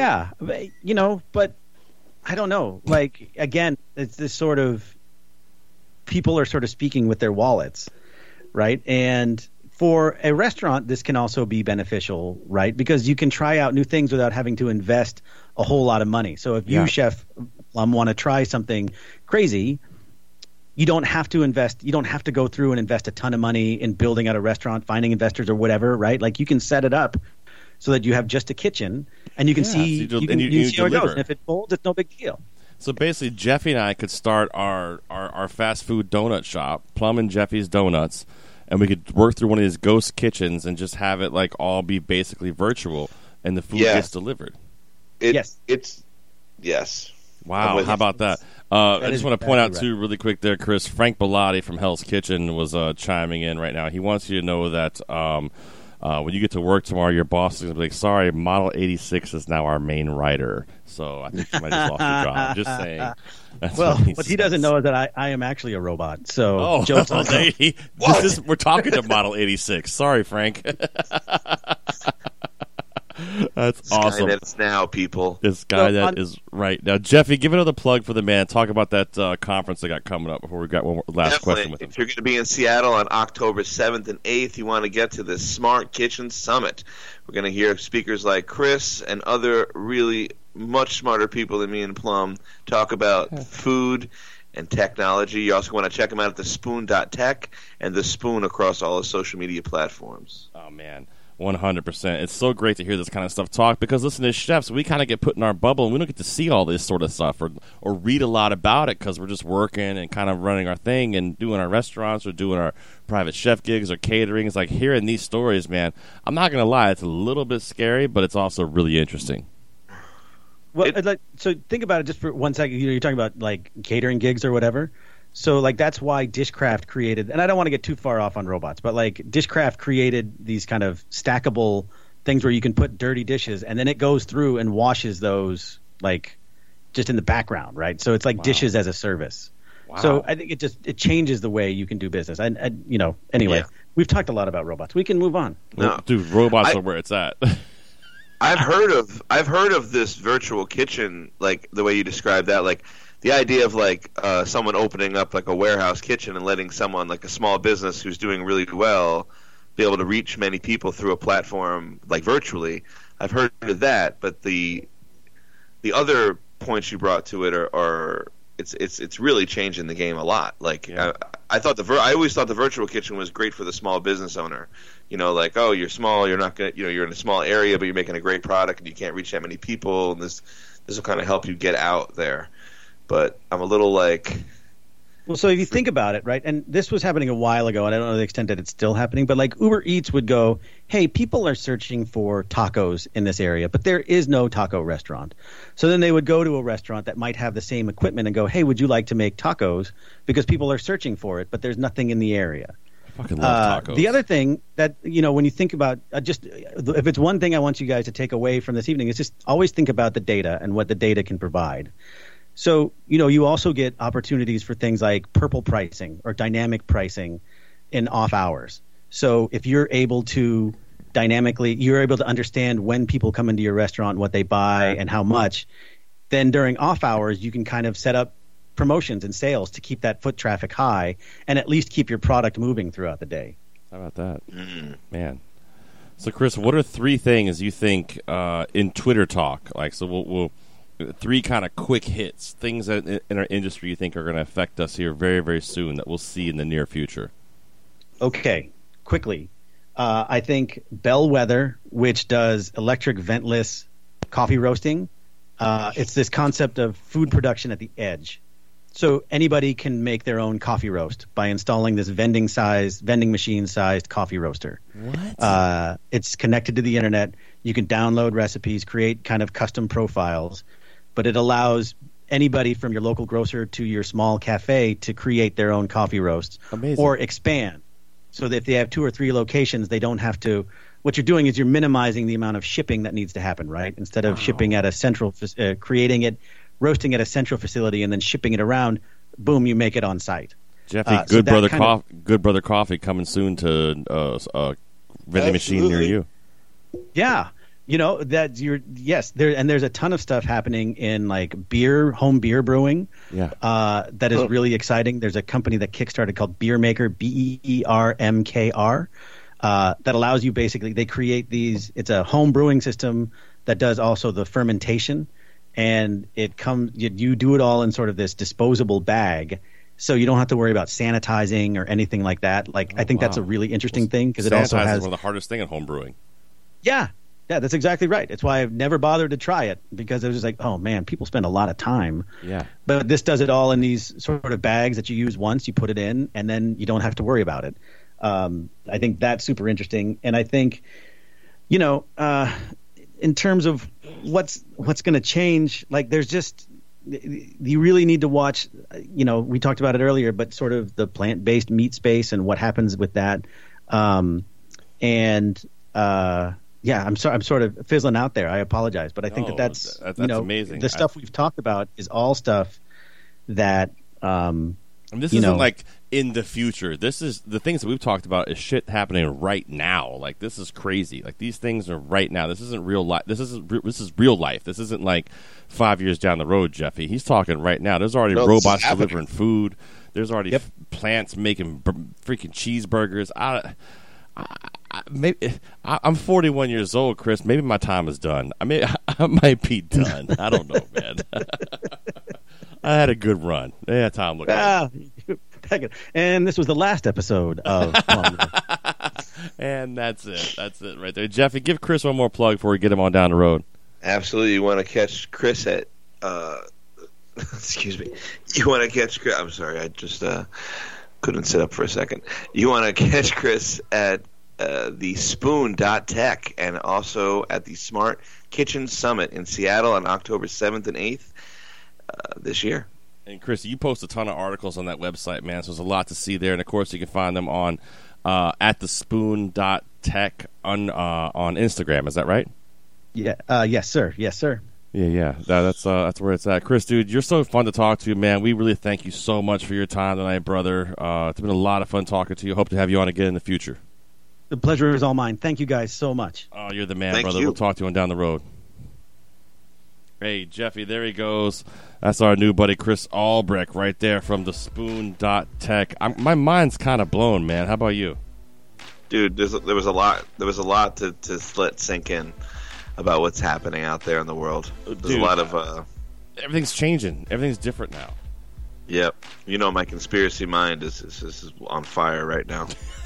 I don't know. Like, again, it's this sort of people are sort of speaking with their wallets, right? And for a restaurant, this can also be beneficial, right? Because you can try out new things without having to invest a whole lot of money. So if you, Chef Plum, want to try something crazy, you don't have to invest. You don't have to go through and invest a ton of money in building out a restaurant, finding investors or whatever, right? Like you can set it up so that you have just a kitchen and you can see how it goes. And if it folds, it's no big deal. So basically, Jeffy and I could start our fast food donut shop, Plum and Jeffy's Donuts, and we could work through one of these ghost kitchens and just have it like all be basically virtual, and the food gets delivered. Yes. Wow, how about that? I just want to point out, too, really quick there, Chris, Frank Bellotti from Hell's Kitchen was chiming in right now. He wants you to know that when you get to work tomorrow, your boss is going to be like, sorry, Model 86 is now our main writer. So I think you might have lost your job. Just saying. That's what he doesn't know is that I am actually a robot. So we're talking to Model 86. Sorry, Frank. That's awesome. Skynet is now, people. It's Skynet is right now. Jeffy, give another plug for the man. Talk about that conference they got coming up before we got one more last question with him. If you're going to be in Seattle on October 7th and 8th, you want to get to the Smart Kitchen Summit. We're going to hear speakers like Chris and other really much smarter people than me and Plum talk about food and technology. You also want to check them out at thespoon.tech and The Spoon across all the social media platforms. Oh, man. 100%. It's so great to hear this kind of stuff talk because, listen, as chefs, we kind of get put in our bubble and we don't get to see all this sort of stuff or read a lot about it because we're just working and kind of running our thing and doing our restaurants or doing our private chef gigs or catering. It's like hearing these stories, man, I'm not going to lie, it's a little bit scary, but it's also really interesting. Well, so think about it just for 1 second. You're talking about like catering gigs or whatever. So, like, that's why Dishcraft created, and I don't want to get too far off on robots, but, like, Dishcraft created these kind of stackable things where you can put dirty dishes, and then it goes through and washes those, like, just in the background, right? So it's like dishes as a service. Wow. So I think it changes the way you can do business. Anyway, we've talked a lot about robots. We can move on. No. Dude, robots are where it's at. I've heard of this virtual kitchen, like, the way you described that, like, the idea of like someone opening up like a warehouse kitchen and letting someone like a small business who's doing really well be able to reach many people through a platform like virtually. I've heard of that, but the other points you brought to it are it's really changing the game a lot. Like I always thought the virtual kitchen was great for the small business owner. You know, like, oh, you're small, you're not gonna, you're in a small area, but you're making a great product and you can't reach that many people, and this will kind of help you get out there. But I'm a little like... Well, so if you think about it, right, and this was happening a while ago, and I don't know the extent that it's still happening, but like Uber Eats would go, hey, people are searching for tacos in this area, but there is no taco restaurant. So then they would go to a restaurant that might have the same equipment and go, hey, would you like to make tacos? Because people are searching for it, but there's nothing in the area. I fucking love tacos. The other thing that, when you think about if it's one thing I want you guys to take away from this evening, is just always think about the data and what the data can provide. So, you also get opportunities for things like purple pricing or dynamic pricing in off hours. So if you're able to you're able to understand when people come into your restaurant, what they buy and how much, then during off hours, you can kind of set up promotions and sales to keep that foot traffic high and at least keep your product moving throughout the day. How about that? Man. So, Chris, what are 3 things you think in Twitter talk? Like, so we'll 3 kind of quick hits, things that in our industry you think are going to affect us here very, very soon that we'll see in the near future. Okay, quickly. I think Bellwether, which does electric ventless coffee roasting, it's this concept of food production at the edge. So anybody can make their own coffee roast by installing this vending machine-sized coffee roaster. What? It's connected to the internet. You can download recipes, create kind of custom profiles, but it allows anybody from your local grocer to your small cafe to create their own coffee roasts. Amazing. Or expand. So that if they have 2 or 3 locations, they don't have to – what you're doing is you're minimizing the amount of shipping that needs to happen, right? Instead of shipping at a central creating it, roasting at a central facility, and then shipping it around, boom, you make it on site. Jeffy, Good Brother Coffee coming soon to a vending machine near you. Yeah. There's a ton of stuff happening in like home beer brewing. Yeah. That is really exciting. There's a company that kickstarted called Beer Maker, BEERMKR, that allows you they create these. It's a home brewing system that does also the fermentation, and you do it all in sort of this disposable bag, so you don't have to worry about sanitizing or anything like that. Like, I think that's a really interesting thing because it also has one of the hardest thing in home brewing. Yeah, that's exactly right. It's why I've never bothered to try it, because it was just like, oh man, people spend a lot of time. Yeah. But this does it all in these sort of bags that you use once, you put it in, and then you don't have to worry about it. I think that's super interesting, and I think, you know, in terms of what's going to change, like there's just, you really need to watch, you know, we talked about it earlier, but sort of the plant-based meat space and what happens with that. Yeah, I'm sort of fizzling out there. I apologize, but I think that's you know, amazing. The stuff we've talked about is all stuff that and this isn't like in the future. This is the things that we've talked about is shit happening right now. Like, this is crazy. Like, these things are right now. This isn't real life. This is real life. This isn't like 5 years down the road, Jeffy. He's talking right now. There's already robots delivering food. There's already plants making freaking cheeseburgers. I'm 41 years old, Chris. Maybe my time is done. I mean, I might be done. I don't know, man. I had a good run. Yeah, Tom. Look. And this was the last episode of. And that's it. That's it right there. Jeffy, give Chris one more plug before we get him on down the road. Absolutely. You want to catch Chris at. Excuse me. You want to catch Chris. I'm sorry. I just couldn't sit up for a second. You want to catch Chris at the Spoon.tech and also at the Smart Kitchen Summit in Seattle on October 7th and 8th this year. And Chris, you post a ton of articles on that website, man, so there's a lot to see there. And, of course, you can find them on at the Spoon.tech on Instagram. Is that right? Yeah. Yes, sir. Yes, sir. Yeah. That's where it's at. Chris, dude, you're so fun to talk to, man. We really thank you so much for your time tonight, brother. It's been a lot of fun talking to you. Hope to have you on again in the future. The pleasure is all mine. Thank you guys so much. Oh, you're the man, brother. We'll talk to you on down the road. Hey, Jeffy, there he goes. That's our new buddy Chris Albrecht right there from the Spoon.tech. My mind's kind of blown, man. How about you? Dude, there was a lot to let sink in about what's happening out there in the world. There's a lot of everything's changing. Everything's different now. Yep. You know, my conspiracy mind is on fire right now.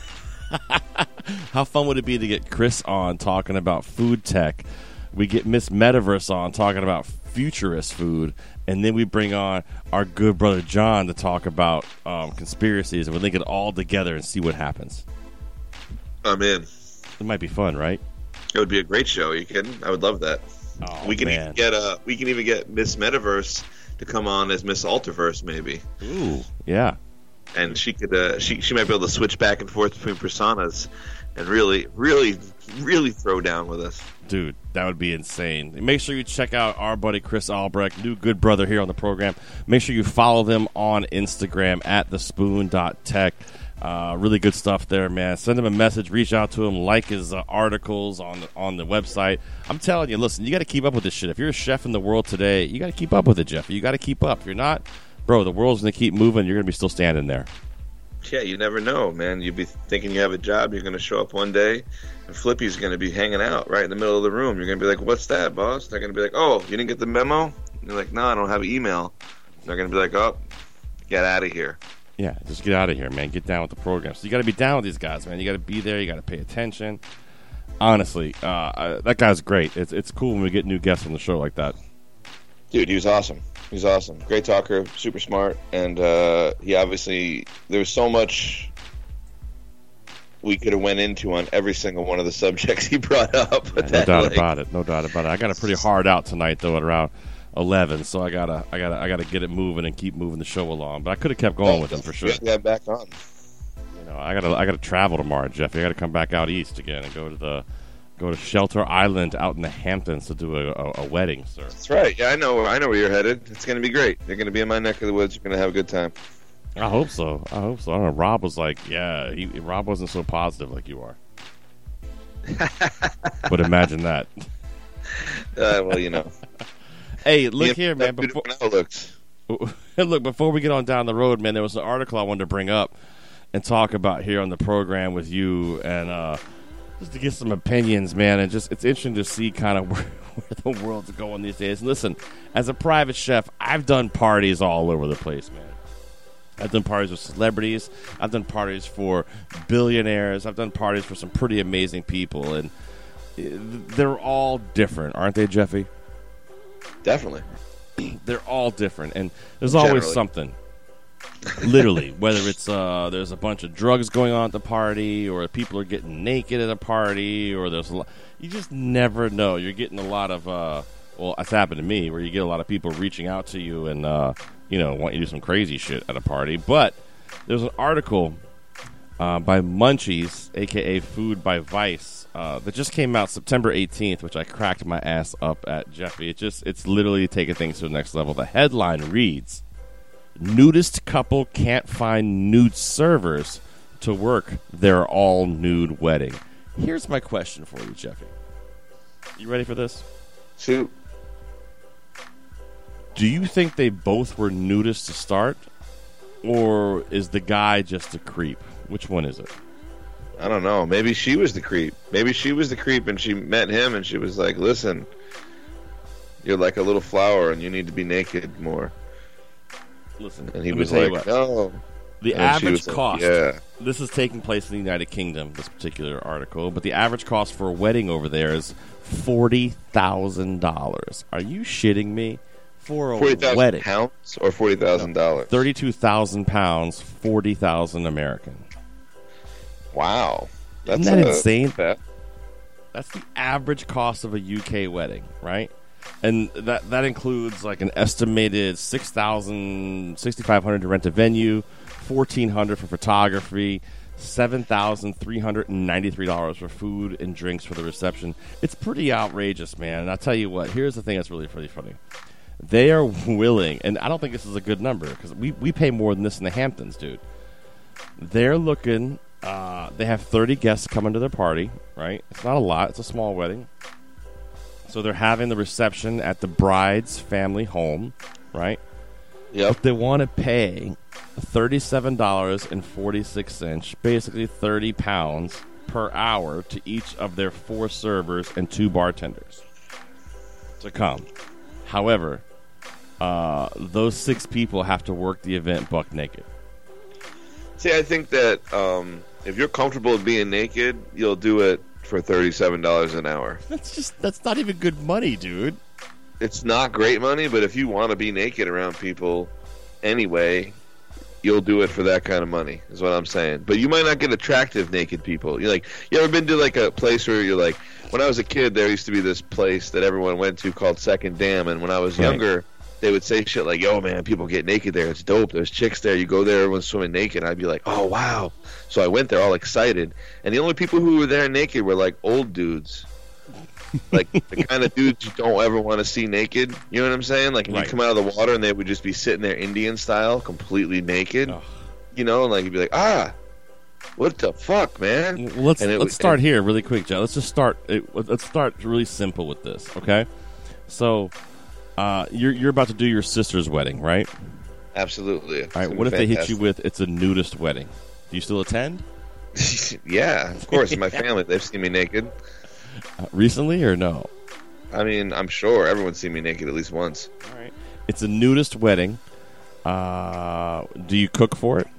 How fun would it be to get Chris on talking about food tech? We get Miss Metaverse on talking about futurist food, and then we bring on our good brother John to talk about conspiracies, and we link it all together and see what happens. I'm in. It might be fun, right? It would be a great show. Are you kidding? I would love that. Oh, we can even get Miss Metaverse to come on as Miss Alterverse, maybe. Ooh, yeah. And she could she might be able to switch back and forth between personas and really, really, really throw down with us. Dude, that would be insane. Make sure you check out our buddy Chris Albrecht, new good brother here on the program. Make sure you follow them on Instagram at thespoon.tech. Really good stuff there, man. Send him a message, reach out to him, like his articles on the website. I'm telling you, listen, you got to keep up with this shit. If you're a chef in the world today, you got to keep up with it, Jeff. You got to keep up. If you're not, bro, the world's going to keep moving. You're going to be still standing there. Yeah, you never know, man. You'd be thinking you have a job. You're going to show up one day, and Flippy's going to be hanging out right in the middle of the room. You're going to be like, what's that, boss? They're going to be like, oh, you didn't get the memo? And you're like, no, I don't have email. And they're going to be like, oh, get out of here. Yeah, just get out of here, man. Get down with the program. So you got to be down with these guys, man. You got to be there. You got to pay attention. Honestly, that guy's great. It's cool when we get new guests on the show like that. Dude, he was awesome. He's awesome. Great talker, super smart, and he obviously, there was so much we could have went into on every single one of the subjects he brought up. Yeah, no doubt about it. No doubt about it. I got a pretty hard out tonight though at around 11, so I gotta get it moving and keep moving the show along. But I could have kept going with him for sure. Get back on. You know, I gotta travel tomorrow, Jeff. I gotta come back out east again and go to Shelter Island out in the Hamptons to do a wedding, sir. That's right. Yeah, I know where you're headed. It's going to be great. You're going to be in my neck of the woods. You're going to have a good time. I hope so. I don't know. Rob was like, yeah, Rob wasn't so positive like you are. But imagine that. Well, you know. Hey, look here, man. Look, before we get on down the road, man, there was an article I wanted to bring up and talk about here on the program with you, and just to get some opinions, man, and just it's interesting to see kind of where the world's going these days. And listen, as a private chef, I've done parties all over the place, man. I've done parties with celebrities. I've done parties for billionaires. I've done parties for some pretty amazing people, and they're all different, aren't they, Jeffy? Definitely. They're all different, and there's always something. Literally, whether it's there's a bunch of drugs going on at the party, or people are getting naked at a party, or there's you just never know. You're getting a lot of well, it's happened to me, where you get a lot of people reaching out to you and want you to do some crazy shit at a party. But there's an article by Munchies, aka Food by Vice, that just came out September 18th, which I cracked my ass up at, Jeffy. It's literally taking things to the next level. The headline reads, "Nudist couple can't find nude servers to work their all-nude wedding." Here's my question for you, Jeffy. You ready for this? Shoot. Do you think they both were nudists to start? Or is the guy just a creep? Which one is it? I don't know. Maybe she was the creep. Maybe she was the creep and she met him and she was like, listen, you're like a little flower and you need to be naked more. Listen, and he was like, no. The average cost, this is taking place in the United Kingdom, this particular article, but the average cost for a wedding over there is $40,000. Are you shitting me? For a 40,000 wedding. pounds or $40,000? 32,000 pounds, 40,000 American. Wow. Isn't that insane? That's the average cost of a UK wedding, right? And that includes like an estimated $6,500 to rent a venue, $1,400 for photography, $7,393 for food and drinks for the reception. It's pretty outrageous, man. And I'll tell you what, here's the thing that's really funny. They are willing, and I don't think this is a good number, because we pay more than this in the Hamptons, dude. They're looking, they have 30 guests coming to their party, right? It's not a lot. It's a small wedding. So they're having the reception at the bride's family home, right? Yep. But they want to pay $37.46, basically 30 pounds per hour to each of their 4 servers and 2 bartenders to come. However, those 6 people have to work the event buck naked. See, I think that if you're comfortable with being naked, you'll do it for $37 an hour. That's not even good money, dude. It's not great money, but if you want to be naked around people anyway, you'll do it for that kind of money, is what I'm saying. But you might not get attractive naked people. You ever been to like a place where you're like, when I was a kid, there used to be this place that everyone went to called Second Dam, and when I was younger, they would say shit like, yo, man, people get naked there. It's dope. There's chicks there. You go there, everyone's swimming naked. I'd be like, oh, wow. So I went there all excited. And the only people who were there naked were, like, old dudes. Like, the kind of dudes you don't ever want to see naked. You know what I'm saying? Like, you come out of the water and they would just be sitting there Indian style, completely naked. Oh. You know, and, like, you'd be like, what the fuck, man? Well, let's start here really quick, Joe. Let's just start. Let's start really simple with this, okay? So, you're about to do your sister's wedding, right? Absolutely. All right. What if they hit you with it's a nudist wedding? Do you still attend? Yeah, of course. My family, they've seen me naked. Recently or no? I mean, I'm sure everyone's seen me naked at least once. All right. It's a nudist wedding. Do you cook for it?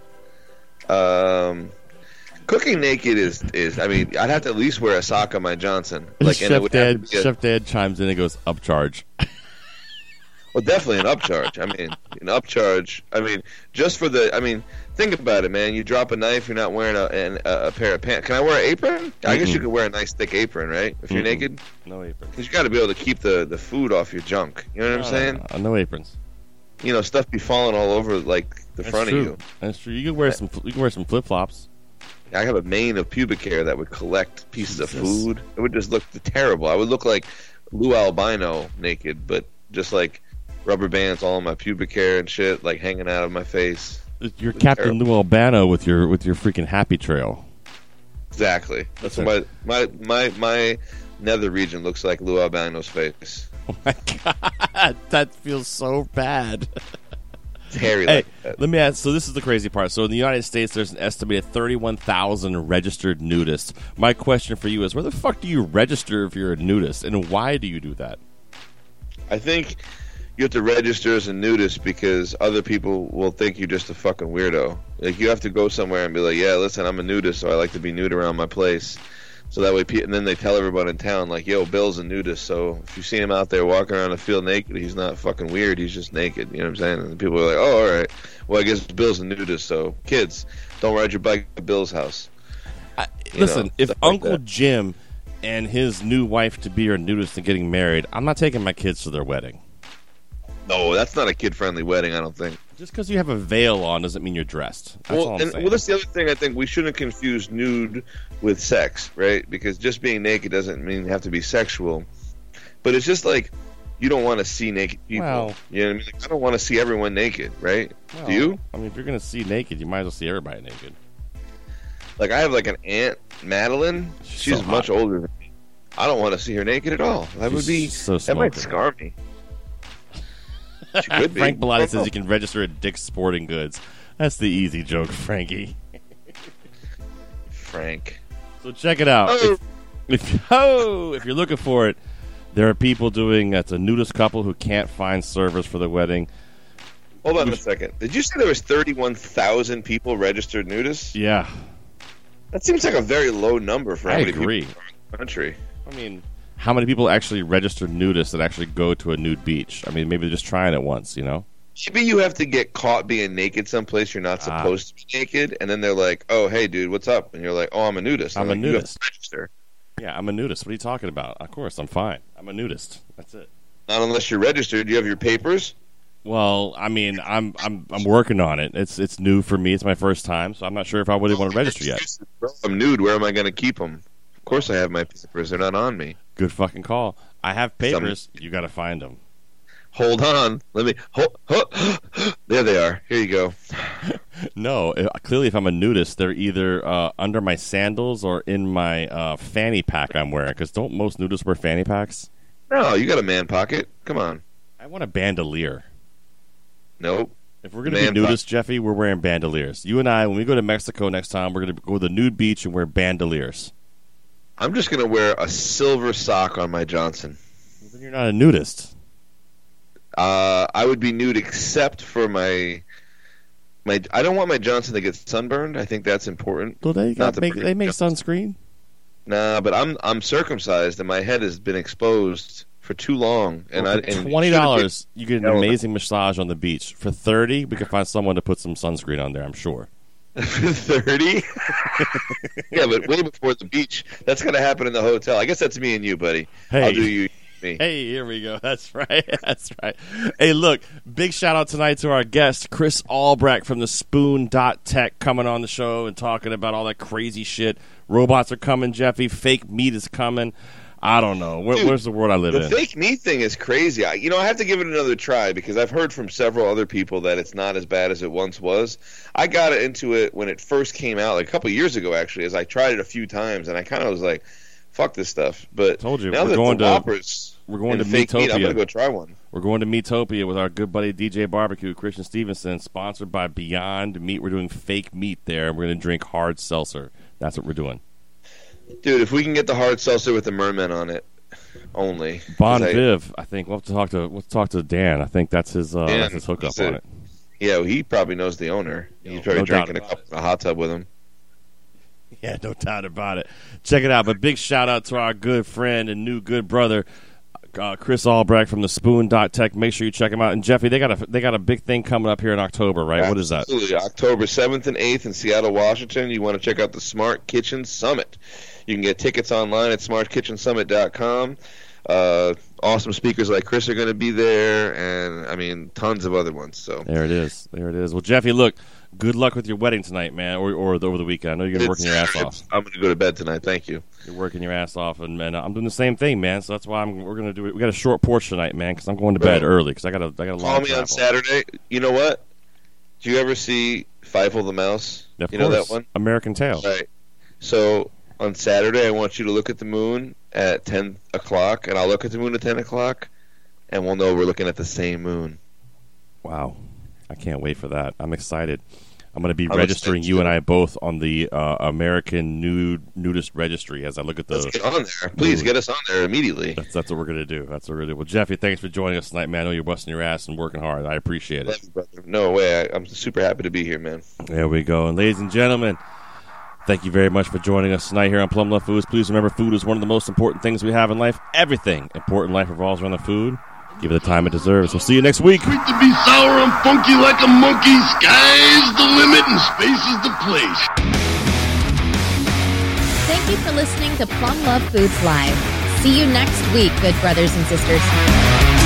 Cooking naked is I mean, I'd have to at least wear a sock on my Johnson. Like, Chef Dad chimes in and goes, upcharge. Well, definitely an upcharge. I mean, an upcharge. I mean, just for the. I mean, think about it, man. You drop a knife, you're not wearing a pair of pants. Can I wear an apron? I guess you could wear a nice thick apron, right? If you're naked. No apron. Because you got to be able to keep the food off your junk. You know what I'm saying? No aprons. You know, stuff be falling all over like the front of you. That's true. You can wear some flip flops. I have a mane of pubic hair that would collect pieces of food. It would just look terrible. I would look like Lou Albino naked, but just like rubber bands all on my pubic hair and shit, like hanging out of my face. You're Captain Lou Albano with your freaking happy trail. Exactly. That's what my nether region looks like. Lou Albano's face. Oh my god, that feels so bad. It's hairy. Hey, like that. Let me ask. So this is the crazy part. So in the United States, there's an estimated 31,000 registered nudists. My question for you is, where the fuck do you register if you're a nudist, and why do you do that? I think you have to register as a nudist because other people will think you're just a fucking weirdo. Like, you have to go somewhere and be like, yeah, listen, I'm a nudist, so I like to be nude around my place. So that way, and then they tell everyone in town, like, yo, Bill's a nudist, so if you see him out there walking around the field naked, he's not fucking weird, he's just naked, you know what I'm saying? And people are like, oh, all right, well, I guess Bill's a nudist, so kids, don't ride your bike at Bill's house. Listen, if Uncle Jim and his new wife-to-be are nudists and getting married, I'm not taking my kids to their wedding. No, that's not a kid-friendly wedding, I don't think. Just because you have a veil on doesn't mean you're dressed. That's all I'm saying. Well, that's the other thing I think we shouldn't confuse nude with sex, right? Because just being naked doesn't mean you have to be sexual. But it's just like you don't want to see naked people. Well, you know what I mean? Like, I don't want to see everyone naked, right? Well, do you? I mean, if you're going to see naked, you might as well see everybody naked. Like, I have like an aunt, Madeline. She's so much older than me. I don't want to see her naked at all. That would be so that might scar me. She could be. Frank Bellotti says you can register at Dick's Sporting Goods. That's the easy joke, Frankie. Frank. So check it out. Oh. If you're looking for it, there are people doing. It's a nudist couple who can't find servers for the wedding. Hold on a second. Did you say there was 31,000 people registered nudists? Yeah. That seems like a very low number for how many agree. people in the country. I mean, how many people actually register nudists that actually go to a nude beach? I mean, maybe they're just trying it once, you know? Maybe you have to get caught being naked someplace you're not supposed to be naked, and then they're like, oh, hey, dude, what's up? And you're like, oh, I'm a nudist. I'm like, a nudist. You have to register. Yeah, I'm a nudist. What are you talking about? Of course, I'm fine. I'm a nudist. That's it. Not unless you're registered. Do you have your papers? Well, I mean, I'm working on it. It's new for me. It's my first time, so I'm not sure if I really want to register yet. I'm nude. Where am I going to keep them? Of course I have my papers. They're not on me. Good fucking call. I have papers. You got to find them. Hold on. Let me. There they are. Here you go. No, clearly if I'm a nudist, they're either under my sandals or in my fanny pack I'm wearing. Because don't most nudists wear fanny packs? No, you got a man pocket. Come on. I want a bandolier. Nope. If we're going to be nudists, Jeffy, we're wearing bandoliers. You and I, when we go to Mexico next time, we're going to go to the nude beach and wear bandoliers. I'm just going to wear a silver sock on my Johnson. Well, then you're not a nudist. I would be nude except for my. I don't want my Johnson to get sunburned. I think that's important. Well, they make sunscreen. Nah, but I'm circumcised and my head has been exposed for too long. And for $20, you get an amazing massage on the beach. For $30, we can find someone to put some sunscreen on there, I'm sure. For $30? Yeah, but way before the beach. That's going to happen in the hotel. I guess that's me and you, buddy. Hey. I'll do you. Me. Hey, here we go. That's right. That's right. Hey, look, big shout out tonight to our guest, Chris Albrecht from the Spoon.tech, coming on the show and talking about all that crazy shit. Robots are coming, Jeffy. Fake meat is coming. I don't know. Where's the world I live in? The fake meat thing is crazy. I have to give it another try because I've heard from several other people that it's not as bad as it once was. I got into it when it first came out, like a couple years ago, actually, as I tried it a few times, and I kind of was like, fuck this stuff. But I told you, now we're going to Meatopia. I'm going to go try one. We're going to Meatopia with our good buddy DJ Barbecue, Christian Stevenson, sponsored by Beyond Meat. We're doing fake meat there. We're going to drink hard seltzer. That's what we're doing. Dude, if we can get the hard seltzer with the merman on it, only. Bon Viv, I think we'll have to talk to Dan. I think that's his hookup on it. Yeah, well, he probably knows the owner. He's probably drinking a hot tub with him. Yeah, no doubt about it. Check it out. But big shout out to our good friend and new good brother, Chris Albrecht from the Spoon.tech. Make sure you check him out. And Jeffy, they got a big thing coming up here in October, right? Absolutely. What is that? Absolutely. October 7th and 8th in Seattle, Washington. You want to check out the Smart Kitchen Summit. You can get tickets online at smartkitchensummit.com. Awesome speakers like Chris are going to be there, and I mean tons of other ones. So there it is. Well, Jeffy, look, good luck with your wedding tonight, man, or over the weekend. I know you're going to work your ass off. I'm going to go to bed tonight. Thank you. You're working your ass off, and man, I'm doing the same thing, man. So that's why we're going to do it. We got a short porch tonight, man, because I'm going to bed early because I got a long Call me travel. on Saturday. You know what? Do you ever see Fievel the Mouse? Of you course. know that one? American Tail. Right. So on Saturday, I want you to look at the moon at 10 o'clock, and I'll look at the moon at 10 o'clock, and we'll know we're looking at the same moon. Wow. I can't wait for that. I'm excited. I'm going to be registering you and I both on the American Nudist Registry as I look at the. Let's get on there. Please get us on there immediately. That's what we're going to do. That's what we're going to do. Well, Jeffy, thanks for joining us tonight, man. I know you're busting your ass and working hard. I appreciate it. Love you, brother. No way. I'm super happy to be here, man. There we go. And ladies and gentlemen, thank you very much for joining us tonight here on Plum Love Foods. Please remember, food is one of the most important things we have in life. Everything important in life revolves around the food. Give it the time it deserves. We'll see you next week. Sweet to be sour and funky like a monkey. Sky's the limit and space is the place. Thank you for listening to Plum Love Foods Live. See you next week, good brothers and sisters.